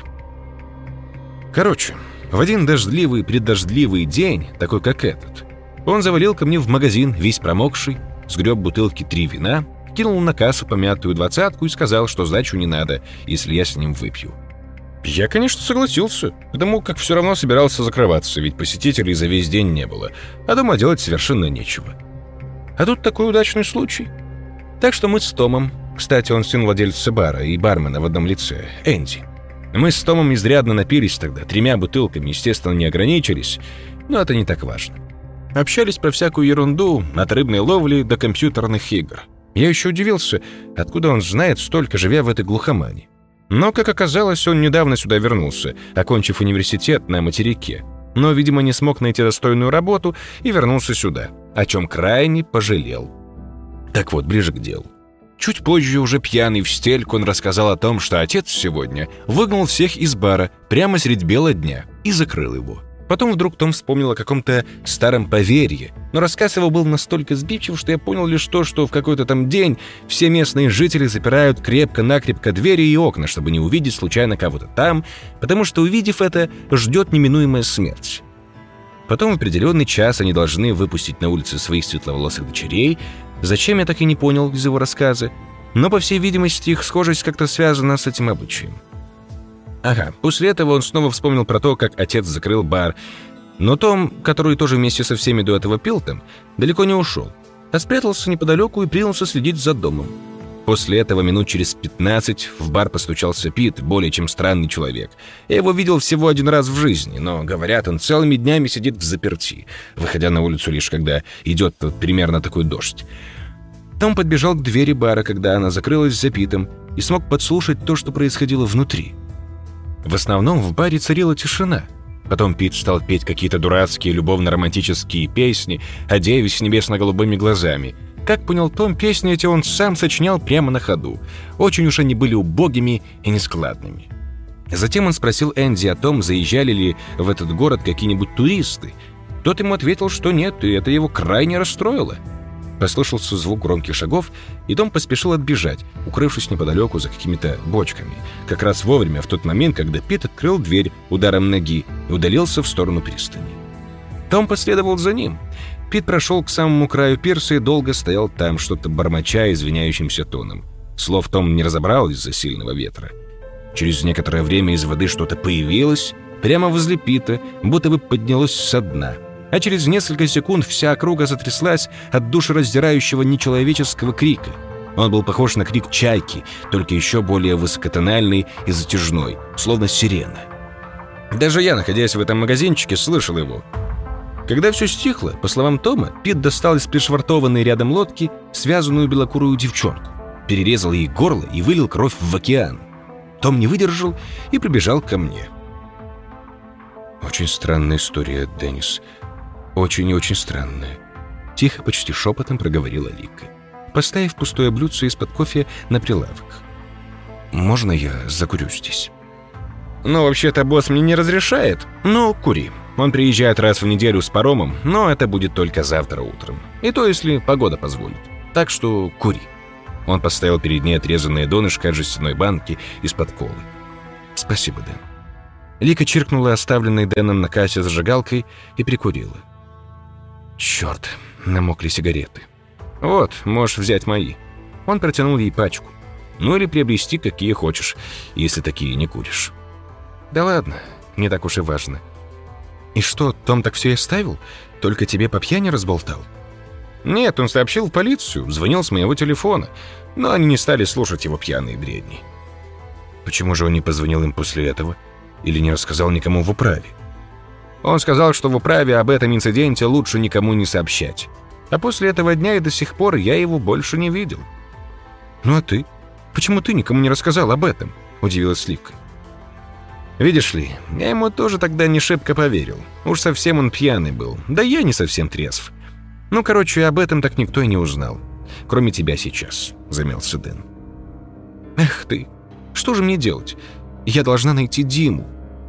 Короче, в один дождливый-преддождливый день, такой как этот, он завалил ко мне в магазин, весь промокший, сгреб бутылки 3 вина, кинул на кассу помятую 20-ку и сказал, что сдачу не надо, если я с ним выпью. Я, конечно, согласился, потому как все равно собирался закрываться, ведь посетителей за весь день не было, а дома делать совершенно нечего. А тут такой удачный случай. Так что мы с Томом, кстати, он сын владельца бара и бармена в одном лице, Энди. Мы с Томом изрядно напились тогда, 3 бутылками, естественно, не ограничились, но это не так важно. Общались про всякую ерунду, от рыбной ловли до компьютерных игр. Я еще удивился, откуда он знает столько, живя в этой глухомане. Но, как оказалось, он недавно сюда вернулся, окончив университет на материке. Но, видимо, не смог найти достойную работу и вернулся сюда, о чем крайне пожалел. Так вот, ближе к делу. Чуть позже, уже пьяный в стельку, он рассказал о том, что отец сегодня выгнал всех из бара прямо средь бела дня и закрыл его. Потом вдруг Том вспомнил о каком-то старом поверье, но рассказ его был настолько сбивчив, что я понял лишь то, что в какой-то там день все местные жители запирают крепко-накрепко двери и окна, чтобы не увидеть случайно кого-то там, потому что, увидев это, ждет неминуемая смерть. Потом в определенный час они должны выпустить на улицу своих светловолосых дочерей. Зачем, я так и не понял из его рассказа, но, по всей видимости, их схожесть как-то связана с этим обычаем. Ага, после этого он снова вспомнил про то, как отец закрыл бар. Но Том, который тоже вместе со всеми до этого пил там, далеко не ушел, а спрятался неподалеку и принялся следить за домом. После этого минут через 15 в бар постучался Пит, более чем странный человек. Я его видел всего один раз в жизни, но, говорят, он целыми днями сидит взаперти, выходя на улицу лишь когда идет примерно такой дождь. Том подбежал к двери бара, когда она закрылась за Питом, и смог подслушать то, что происходило внутри. В основном в баре царила тишина. Потом Пит стал петь какие-то дурацкие любовно-романтические песни о деве с небесно-голубыми глазами. Как понял Том, песни эти он сам сочинял прямо на ходу. Очень уж они были убогими и нескладными. Затем он спросил Энди о том, заезжали ли в этот город какие-нибудь туристы. Тот ему ответил, что нет, и это его крайне расстроило. Послышался звук громких шагов, и Том поспешил отбежать, укрывшись неподалеку за какими-то бочками. Как раз вовремя, в тот момент, когда Пит открыл дверь ударом ноги и удалился в сторону пристани. Том последовал за ним. Пит прошел к самому краю пирса и долго стоял там, что-то бормоча извиняющимся тоном. Слов Том не разобрал из-за сильного ветра. Через некоторое время из воды что-то появилось, прямо возле Пита, будто бы поднялось со дна. А через несколько секунд вся округа затряслась от душераздирающего нечеловеческого крика. Он был похож на крик чайки, только еще более высокотональный и затяжной, словно сирена. Даже я, находясь в этом магазинчике, слышал его. Когда все стихло, по словам Тома, Пит достал из пришвартованной рядом лодки связанную белокурую девчонку, перерезал ей горло и вылил кровь в океан. Том не выдержал и прибежал ко мне. «Очень странная история, Деннис. Очень и очень странная», — тихо, почти шепотом проговорила Лика, поставив пустое блюдце из-под кофе на прилавок. «Можно я закурю здесь?» «Ну, вообще-то босс мне не разрешает, но кури. Он приезжает раз в неделю с паромом, но это будет только завтра утром. И то, если погода позволит. Так что кури». Он поставил перед ней отрезанное донышко от жестяной банки из-под колы. «Спасибо, Дэн». Лика чиркнула оставленной Дэном на кассе зажигалкой и прикурила. «Черт, намокли сигареты. Вот, можешь взять мои». Он протянул ей пачку. «Ну или приобрести, какие хочешь, если такие не куришь». «Да ладно, не так уж и важно». «И что, Том так все и оставил? Только тебе по пьяни разболтал?» «Нет, он сообщил в полицию, звонил с моего телефона, но они не стали слушать его пьяные бредни». «Почему же он не позвонил им после этого? Или не рассказал никому в управе?» «Он сказал, что в управе об этом инциденте лучше никому не сообщать. А после этого дня и до сих пор я его больше не видел». «Ну а ты? Почему ты никому не рассказал об этом?» – удивилась Лика. «Видишь ли, я ему тоже тогда не шибко поверил. Уж совсем он пьяный был, да я не совсем трезв. Ну, короче, об этом так никто и не узнал. Кроме тебя сейчас», — замялся Дэн. «Эх ты, что же мне делать? Я должна найти Диму».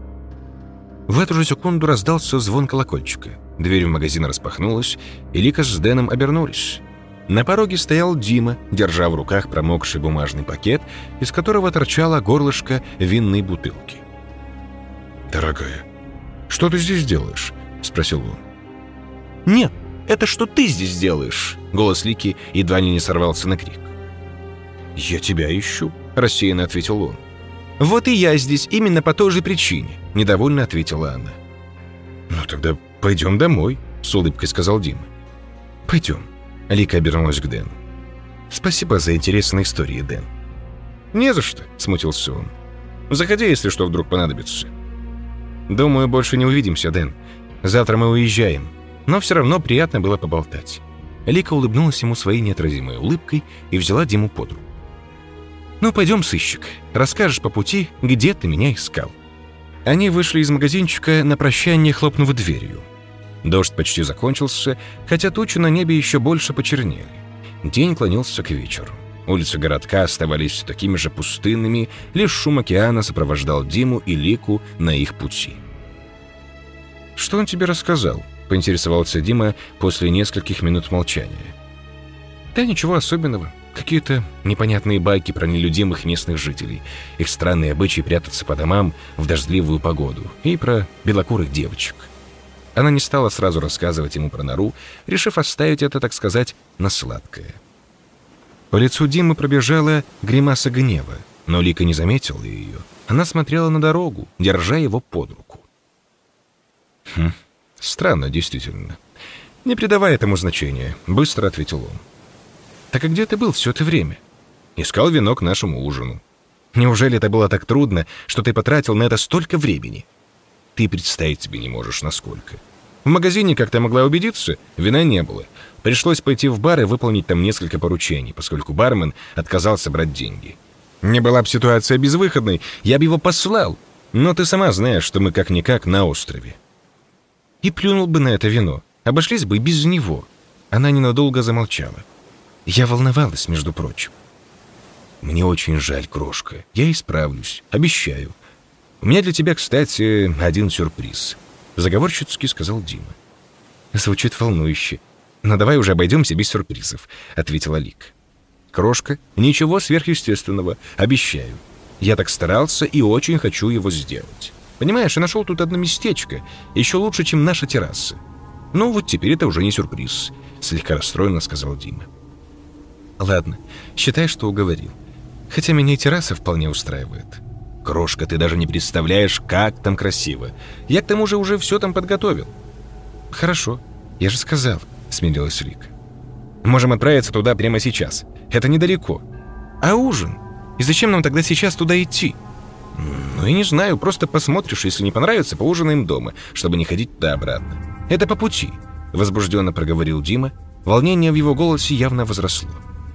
В эту же секунду раздался звон колокольчика. Дверь в магазин распахнулась, и Лика с Дэном обернулись. На пороге стоял Дима, держа в руках промокший бумажный пакет, из которого торчало горлышко винной бутылки. «Дорогая, что ты здесь делаешь?» — спросил он. «Нет, это что ты здесь делаешь?» Голос Лики едва ли не сорвался на крик. «Я тебя ищу», — рассеянно ответил он. «Вот и я здесь именно по той же причине», — недовольно ответила она. «Ну тогда пойдем домой», — с улыбкой сказал Дима. «Пойдем», — Лика обернулась к Дэну. «Спасибо за интересные истории, Дэн». «Не за что», — смутился он. «Заходи, если что вдруг понадобится». «Думаю, больше не увидимся, Дэн. Завтра мы уезжаем. Но все равно приятно было поболтать». Лика улыбнулась ему своей неотразимой улыбкой и взяла Диму под руку. «Ну, пойдем, сыщик. Расскажешь по пути, где ты меня искал». Они вышли из магазинчика на прощание, хлопнув дверью. Дождь почти закончился, хотя тучи на небе еще больше почернели. День клонился к вечеру. Улицы городка оставались такими же пустынными, лишь шум океана сопровождал Диму и Лику на их пути. «Что он тебе рассказал?» — поинтересовался Дима после нескольких минут молчания. «Да ничего особенного. Какие-то непонятные байки про нелюдимых местных жителей, их странные обычаи прятаться по домам в дождливую погоду и про белокурых девочек». Она не стала сразу рассказывать ему про нору, решив оставить это, так сказать, на сладкое. По лицу Димы пробежала гримаса гнева, но Лика не заметила ее. Она смотрела на дорогу, держа его под руку. Странно, действительно. Не придавая этому значения, быстро ответил он. Так а где ты был все это время? Искал вино к нашему ужину. Неужели это было так трудно, что ты потратил на это столько времени? Ты представить себе не можешь, насколько. В магазине, как ты могла убедиться, вина не было. Пришлось пойти в бар и выполнить там несколько поручений, поскольку бармен отказался брать деньги. Не была бы ситуация безвыходной, я бы его послал. Но ты сама знаешь, что мы как-никак на острове. И плюнул бы на это вино. Обошлись бы без него. Она ненадолго замолчала. Я волновалась, между прочим. Мне очень жаль, крошка. Я исправлюсь. Обещаю. У меня для тебя, кстати, один сюрприз. Заговорщицки сказал Дима. Звучит волнующе. Но давай уже обойдемся без сюрпризов, ответила Лика. Крошка, ничего сверхъестественного. Обещаю. Я так старался и очень хочу его сделать. Понимаешь, я нашел тут одно местечко. Еще лучше, чем наша терраса. Ну вот теперь это уже не сюрприз, слегка расстроенно сказал Дима. Ладно, считай, что уговорил. Хотя меня и терраса вполне устраивает. Крошка, ты даже не представляешь, как там красиво. Я к тому же уже все там подготовил. Хорошо, я же сказал, смирилась Лика. Можем отправиться туда прямо сейчас. Это недалеко. А ужин? И зачем нам тогда сейчас туда идти? Ну, я не знаю, просто посмотришь, если не понравится, поужинаем дома, чтобы не ходить туда-обратно. Это по пути, возбужденно проговорил Дима. Волнение в его голосе явно возросло.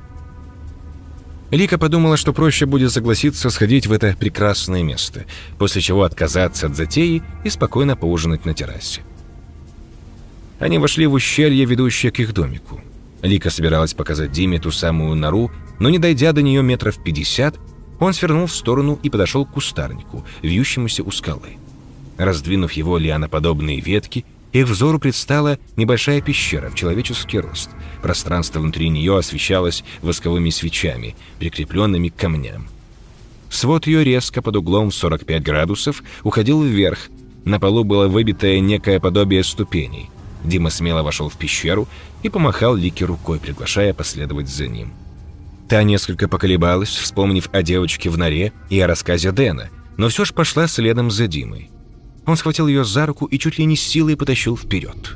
Лика подумала, что проще будет согласиться сходить в это прекрасное место, после чего отказаться от затеи и спокойно поужинать на террасе. Они вошли в ущелье, ведущее к их домику. Лика собиралась показать Диме ту самую нору, но не дойдя до нее 50 метров, он свернул в сторону и подошел к кустарнику, вьющемуся у скалы. Раздвинув его лианоподобные ветки, их взору предстала небольшая пещера в человеческий рост. Пространство внутри нее освещалось восковыми свечами, прикрепленными к камням. Свод ее резко под углом в 45 градусов уходил вверх. На полу было выбитое некое подобие ступеней. Дима смело вошел в пещеру и помахал Лике рукой, приглашая последовать за ним. Та несколько поколебалась, вспомнив о девочке в норе и о рассказе Дэна, но все же пошла следом за Димой. Он схватил ее за руку и чуть ли не с силой потащил вперед.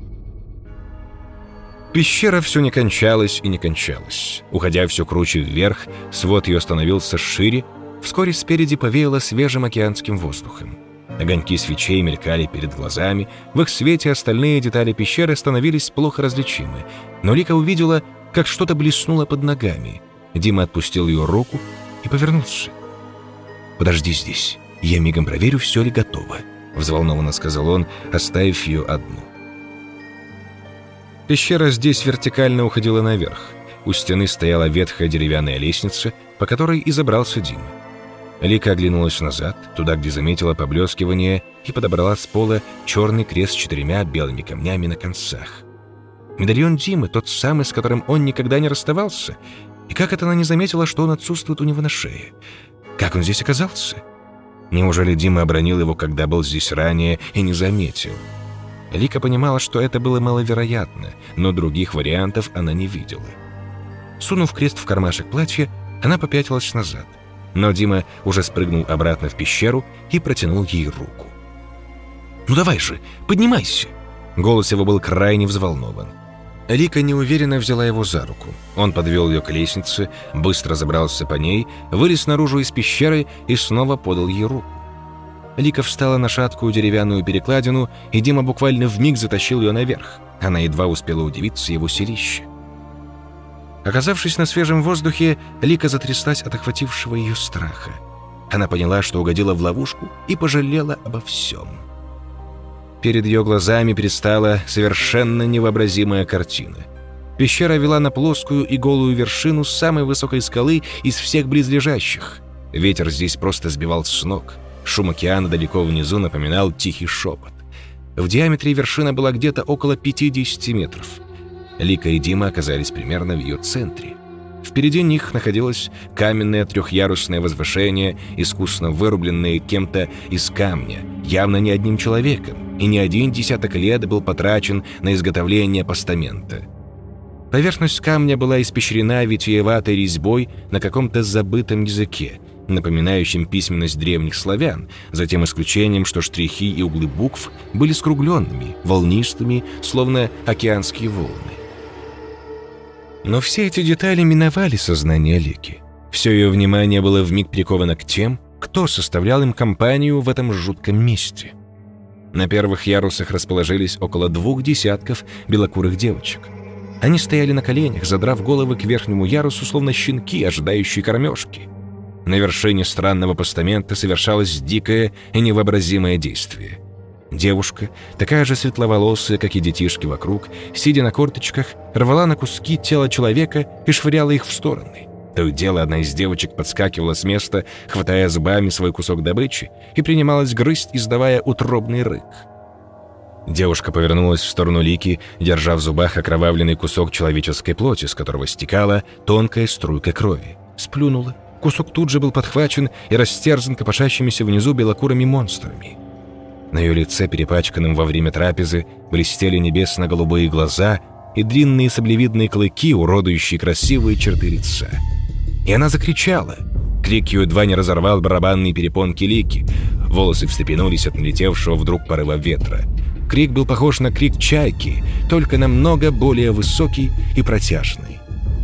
Пещера все не кончалась и не кончалась. Уходя все круче вверх, свод ее становился шире. Вскоре спереди повеяло свежим океанским воздухом. Огоньки свечей мелькали перед глазами. В их свете остальные детали пещеры становились плохо различимы. Но Лика увидела, как что-то блеснуло под ногами. Дима отпустил ее руку и повернулся. «Подожди здесь, я мигом проверю, все ли готово», — взволнованно сказал он, оставив ее одну. Пещера здесь вертикально уходила наверх. У стены стояла ветхая деревянная лестница, по которой и забрался Дима. Лика оглянулась назад, туда, где заметила поблескивание, и подобрала с пола черный крест с 4 белыми камнями на концах. Медальон Димы, тот самый, с которым он никогда не расставался. И как это она не заметила, что он отсутствует у него на шее? Как он здесь оказался? Неужели Дима обронил его, когда был здесь ранее, и не заметил? Лика понимала, что это было маловероятно, но других вариантов она не видела. Сунув крест в кармашек платья, она попятилась назад. Но Дима уже спрыгнул обратно в пещеру и протянул ей руку. «Ну давай же, поднимайся!» Голос его был крайне взволнован. Лика неуверенно взяла его за руку. Он подвел ее к лестнице, быстро забрался по ней, вылез наружу из пещеры и снова подал ей руку. Лика встала на шаткую деревянную перекладину, и Дима буквально вмиг затащил ее наверх. Она едва успела удивиться его силища. Оказавшись на свежем воздухе, Лика затряслась от охватившего ее страха. Она поняла, что угодила в ловушку, и пожалела обо всем. Перед ее глазами предстала совершенно невообразимая картина. Пещера вела на плоскую и голую вершину самой высокой скалы из всех близлежащих. Ветер здесь просто сбивал с ног. Шум океана далеко внизу напоминал тихий шепот. В диаметре вершина была где-то около 50 метров. Лика и Дима оказались примерно в ее центре. Впереди них находилось каменное трехъярусное возвышение, искусно вырубленное кем-то из камня, явно не одним человеком, и не 1 десяток лет был потрачен на изготовление постамента. Поверхность камня была испещрена витиеватой резьбой на каком-то забытом языке. напоминающим письменность древних славян, за тем исключением, что штрихи и углы букв были скругленными, волнистыми, словно океанские волны. Но все эти детали миновали сознание Лики. Все ее внимание было вмиг приковано к тем, кто составлял им компанию в этом жутком месте. На первых ярусах расположились около 2 десятков белокурых девочек. Они стояли на коленях, задрав головы к верхнему ярусу, словно щенки, ожидающие кормежки. На вершине странного постамента совершалось дикое и невообразимое действие. Девушка, такая же светловолосая, как и детишки вокруг, сидя на корточках, рвала на куски тело человека и швыряла их в стороны. То и дело одна из девочек подскакивала с места, хватая зубами свой кусок добычи, и принималась грызть, издавая утробный рык. Девушка повернулась в сторону Лики, держа в зубах окровавленный кусок человеческой плоти, с которого стекала тонкая струйка крови. Сплюнула. Кусок тут же был подхвачен и растерзан копошащимися внизу белокурыми монстрами. На ее лице, перепачканном во время трапезы, блестели небесно-голубые глаза и длинные саблевидные клыки, уродующие красивые черты лица. И она закричала. Крик ее едва не разорвал барабанные перепонки Лики. Волосы встрепенулись от налетевшего вдруг порыва ветра. Крик был похож на крик чайки, только намного более высокий и протяжный.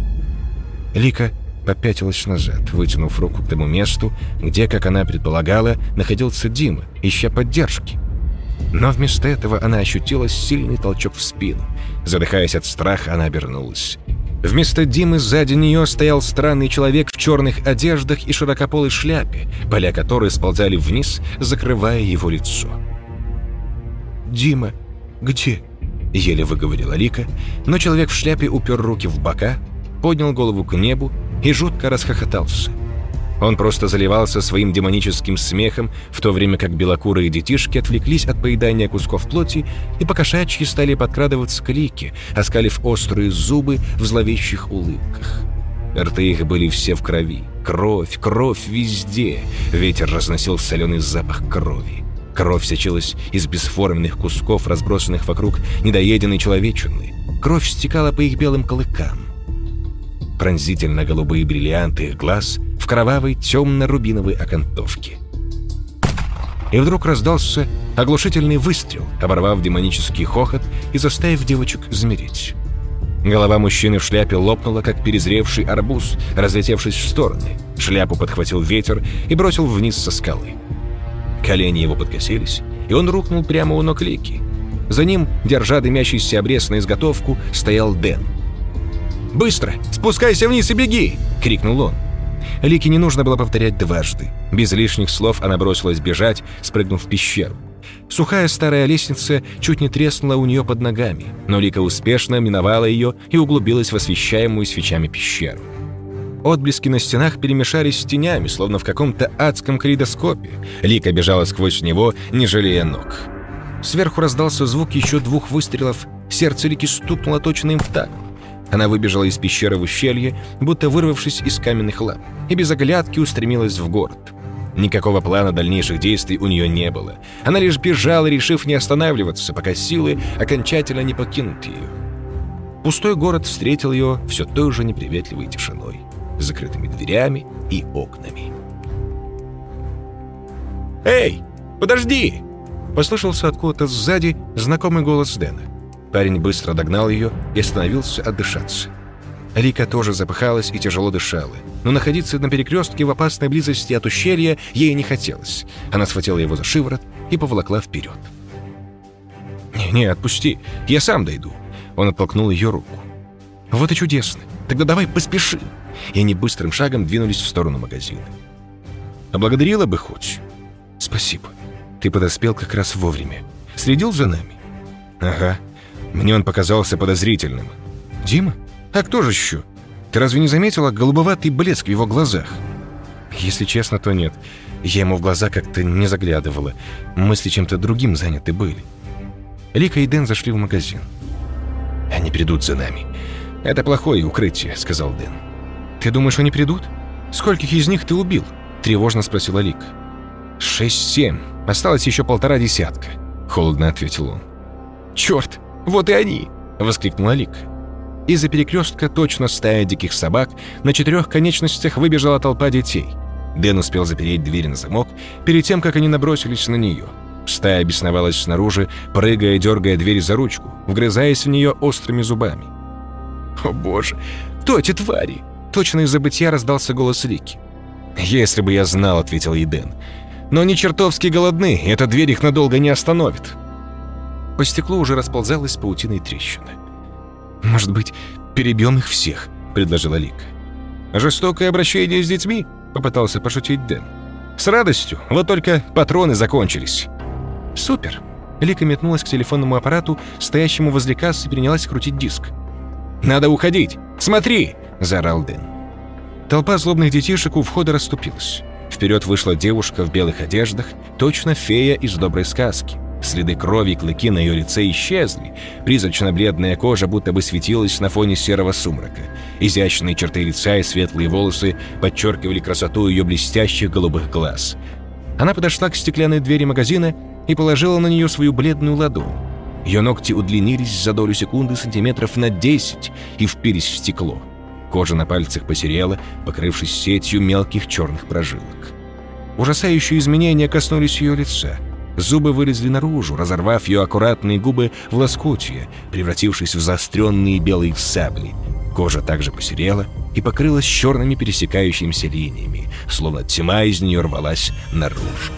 Лика попятилась назад, вытянув руку к тому месту, где, как она предполагала, находился Дима, ища поддержки. Но вместо этого она ощутила сильный толчок в спину. Задыхаясь от страха, она обернулась. Вместо Димы сзади нее стоял странный человек в черных одеждах и широкополой шляпе, поля которой сползали вниз, закрывая его лицо. «Дима, где?» — еле выговорила Лика, но человек в шляпе упер руки в бока, поднял голову к небу и жутко расхохотался. Он просто заливался своим демоническим смехом, в то время как белокурые детишки отвлеклись от поедания кусков плоти и покошачьи стали подкрадываться к Лике, оскалив острые зубы в зловещих улыбках. Рты их были все в крови. Кровь, кровь везде. Ветер разносил соленый запах крови. Кровь сочилась из бесформенных кусков, разбросанных вокруг недоеденной человечины. Кровь стекала по их белым клыкам. Пронзительно-голубые бриллианты их глаз в кровавой темно-рубиновой окантовке. И вдруг раздался оглушительный выстрел, оборвав демонический хохот и заставив девочек замереть. Голова мужчины в шляпе лопнула, как перезревший арбуз, разлетевшись в стороны. Шляпу подхватил ветер и бросил вниз со скалы. Колени его подкосились, и он рухнул прямо у ног Лики. За ним, держа дымящийся обрез на изготовку, стоял Дэн. «Быстро! Спускайся вниз и беги!» — крикнул он. Лике не нужно было повторять дважды. Без лишних слов она бросилась бежать, спрыгнув в пещеру. Сухая старая лестница чуть не треснула у нее под ногами, но Лика успешно миновала ее и углубилась в освещаемую свечами пещеру. Отблески на стенах перемешались с тенями, словно в каком-то адском калейдоскопе. Лика бежала сквозь него, не жалея ног. Сверху раздался звук еще 2 выстрелов. Сердце Лики стукнуло точно им в такт. Она выбежала из пещеры в ущелье, будто вырвавшись из каменных лап, и без оглядки устремилась в город. Никакого плана дальнейших действий у нее не было. Она лишь бежала, решив не останавливаться, пока силы окончательно не покинут ее. Пустой город встретил ее все той же неприветливой тишиной, с закрытыми дверями и окнами. «Эй, подожди!» — послышался откуда-то сзади знакомый голос Дэна. Парень быстро догнал ее и остановился отдышаться. Лика тоже запыхалась и тяжело дышала, но находиться на перекрестке в опасной близости от ущелья ей не хотелось. Она схватила его за шиворот и поволокла вперед. «Не, отпусти, я сам дойду». Он оттолкнул ее руку. «Вот и чудесно, тогда давай поспешим». И они быстрым шагом двинулись в сторону магазина. «Поблагодарила бы хоть?» «Спасибо, ты подоспел как раз вовремя. Следил за нами?» «Ага. Мне он показался подозрительным». «Дима? А кто же еще? Ты разве не заметила голубоватый блеск в его глазах?» «Если честно, то нет. Я ему в глаза как-то не заглядывала. Мысли чем-то другим заняты были». Лика и Дэн зашли в магазин. «Они придут за нами. Это плохое укрытие», — сказал Дэн. «Ты думаешь, они придут? Скольких из них ты убил?» — тревожно спросила Лика. 6-7. Осталось еще 1,5 десятка», — холодно ответил он. «Черт! Вот и они!» — воскликнула Лика. Из-за перекрестка, точно стая диких собак, на 4 конечностях выбежала толпа детей. Дэн успел запереть дверь на замок перед тем, как они набросились на нее. Стая бесновалась снаружи, прыгая и дергая дверь за ручку, вгрызаясь в нее острыми зубами. «О боже, кто эти твари?» Точно из забытья раздался голос Лики. «Если бы я знал», — ответил ей Дэн. «Но они чертовски голодны, и эта дверь их надолго не остановит». По стеклу уже расползалась паутина и трещина. «Может быть, перебьем их всех?» — предложила Лика. «Жестокое обращение с детьми?» — попытался пошутить Дэн. «С радостью, вот только патроны закончились». «Супер!» Лика метнулась к телефонному аппарату, стоящему возле кассы, и принялась крутить диск. «Надо уходить! Смотри!» — заорал Дэн. Толпа злобных детишек у входа расступилась. Вперед вышла девушка в белых одеждах, точно фея из доброй сказки. Следы крови и клыки на ее лице исчезли. Призрачно-бледная кожа будто бы светилась на фоне серого сумрака. Изящные черты лица и светлые волосы подчеркивали красоту ее блестящих голубых глаз. Она подошла к стеклянной двери магазина и положила на нее свою бледную ладонь. Ее ногти удлинились за долю секунды сантиметров на 10 и впились в стекло. Кожа на пальцах посерела, покрывшись сетью мелких черных прожилок. Ужасающие изменения коснулись ее лица. Зубы вылезли наружу, разорвав ее аккуратные губы в лоскутья, превратившись в заостренные белые сабли. Кожа также посерела и покрылась черными пересекающимися линиями, словно тьма из нее рвалась наружу.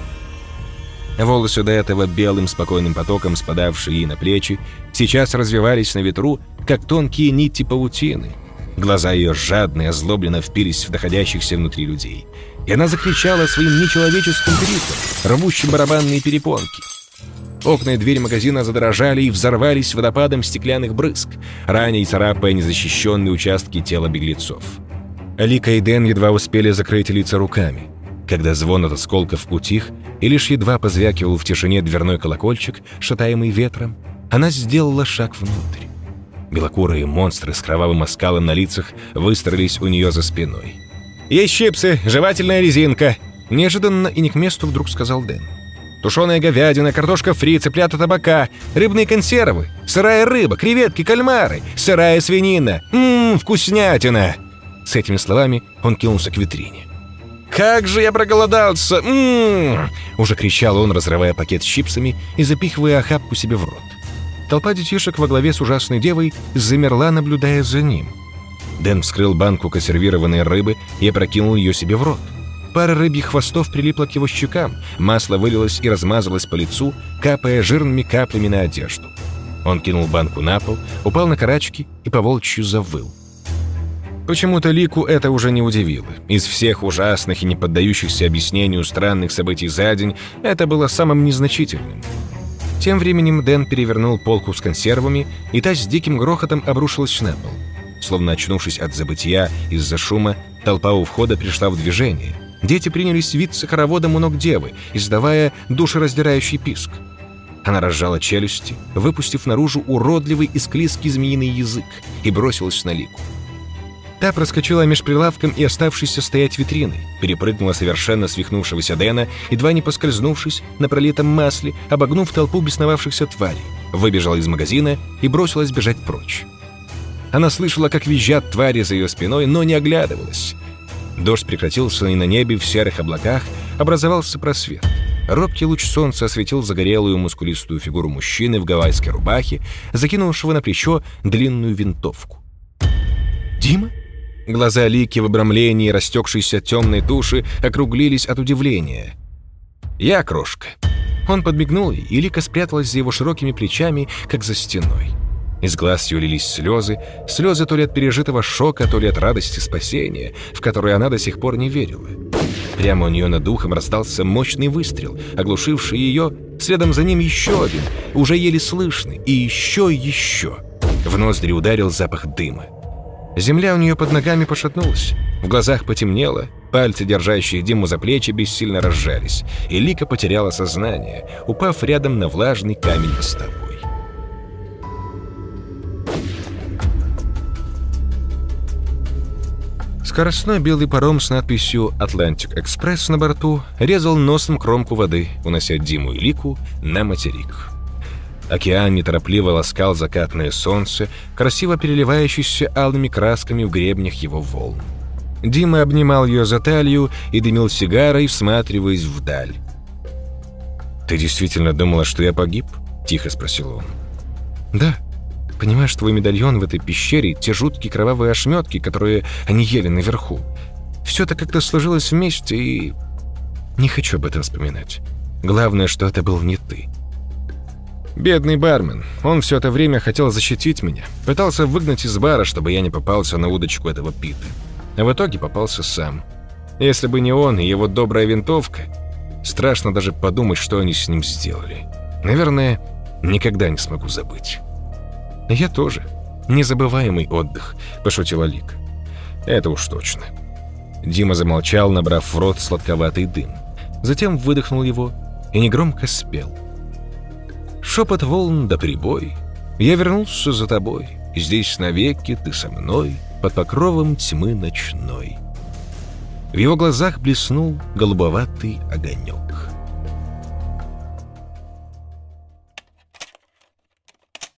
Волосы до этого белым спокойным потоком, спадавшие ей на плечи, сейчас развивались на ветру, как тонкие нити паутины. Глаза ее жадно и озлобленно впились в находящихся внутри людей. И она закричала своим нечеловеческим криком, рвущим барабанные перепонки. Окна и дверь магазина задрожали и взорвались водопадом стеклянных брызг, раня и царапая незащищенные участки тела беглецов. Лика и Дэн едва успели закрыть лица руками. Когда звон от осколков утих, и лишь едва позвякивал в тишине дверной колокольчик, шатаемый ветром, она сделала шаг внутрь. Белокурые монстры с кровавым оскалом на лицах выстроились у нее за спиной. «Есть чипсы, жевательная резинка!» Неожиданно и не к месту вдруг сказал Дэн. «Тушеная говядина, картошка фри, цыплята табака, рыбные консервы, сырая рыба, креветки, кальмары, сырая свинина. Вкуснятина!» С этими словами он кинулся к витрине. «Как же я проголодался! Уже кричал он, разрывая пакет с чипсами и запихивая охапку себе в рот. Толпа детишек во главе с ужасной девой замерла, наблюдая за ним. Дэн вскрыл банку консервированной рыбы и опрокинул ее себе в рот. Пара рыбьих хвостов прилипла к его щекам, масло вылилось и размазалось по лицу, капая жирными каплями на одежду. Он кинул банку на пол, упал на карачки и по-волчью завыл. Почему-то Лику это уже не удивило. Из всех ужасных и не поддающихся объяснению странных событий за день это было самым незначительным. Тем временем Дэн перевернул полку с консервами, и та с диким грохотом обрушилась на пол. Словно очнувшись от забытия из-за шума, толпа у входа пришла в движение. Дети принялись виться хороводом у ног девы, издавая душераздирающий писк. Она разжала челюсти, выпустив наружу уродливый и склизкий змеиный язык, и бросилась на Лику. Та проскочила меж прилавком и оставшейся стоять витриной, перепрыгнула совершенно свихнувшегося Дэна, едва не поскользнувшись на пролитом масле, обогнув толпу бесновавшихся тварей, выбежала из магазина и бросилась бежать прочь. Она слышала, как визжат твари за ее спиной, но не оглядывалась. Дождь прекратился, и на небе в серых облаках образовался просвет. Робкий луч солнца осветил загорелую мускулистую фигуру мужчины в гавайской рубахе, закинувшего на плечо длинную винтовку. «Дима?» Глаза Лики в обрамлении растекшейся темной туши округлились от удивления. «Я, крошка». Он подмигнул ей, и Лика спряталась за его широкими плечами, как за стеной. Из глаз ее лились слезы то ли от пережитого шока, то ли от радости спасения, в которое она до сих пор не верила. Прямо у нее над ухом раздался мощный выстрел, оглушивший ее, следом за ним еще один, уже еле слышный, и еще. В ноздри ударил запах дыма. Земля у нее под ногами пошатнулась, в глазах потемнело, пальцы, держащие Диму за плечи, бессильно разжались, и Лика потеряла сознание, упав рядом на влажный камень мостовой. Скоростной белый паром с надписью «Атлантик Экспресс» на борту резал носом кромку воды, унося Диму и Лику на материк. Океан неторопливо ласкал закатное солнце, красиво переливающееся алыми красками в гребнях его волн. Дима обнимал ее за талию и дымил сигарой, всматриваясь вдаль. «Ты действительно думала, что я погиб?» — тихо спросил он. «Да. Понимаешь, твой медальон в этой пещере, те жуткие кровавые ошметки, которые они ели наверху. Все это как-то сложилось вместе, и... не хочу об этом вспоминать. Главное, что это был не ты». Бедный бармен. Он все это время хотел защитить меня. Пытался выгнать из бара, чтобы я не попался на удочку этого Пита. А в итоге попался сам. Если бы не он и его добрая винтовка, страшно даже подумать, что они с ним сделали. Наверное, никогда не смогу забыть. «Я тоже. Незабываемый отдых», — пошутила Лика. «Это уж точно». Дима замолчал, набрав в рот сладковатый дым. Затем выдохнул его и негромко спел. «Шепот волн да прибой, я вернулся за тобой, здесь навеки ты со мной, под покровом тьмы ночной». В его глазах блеснул голубоватый огонек.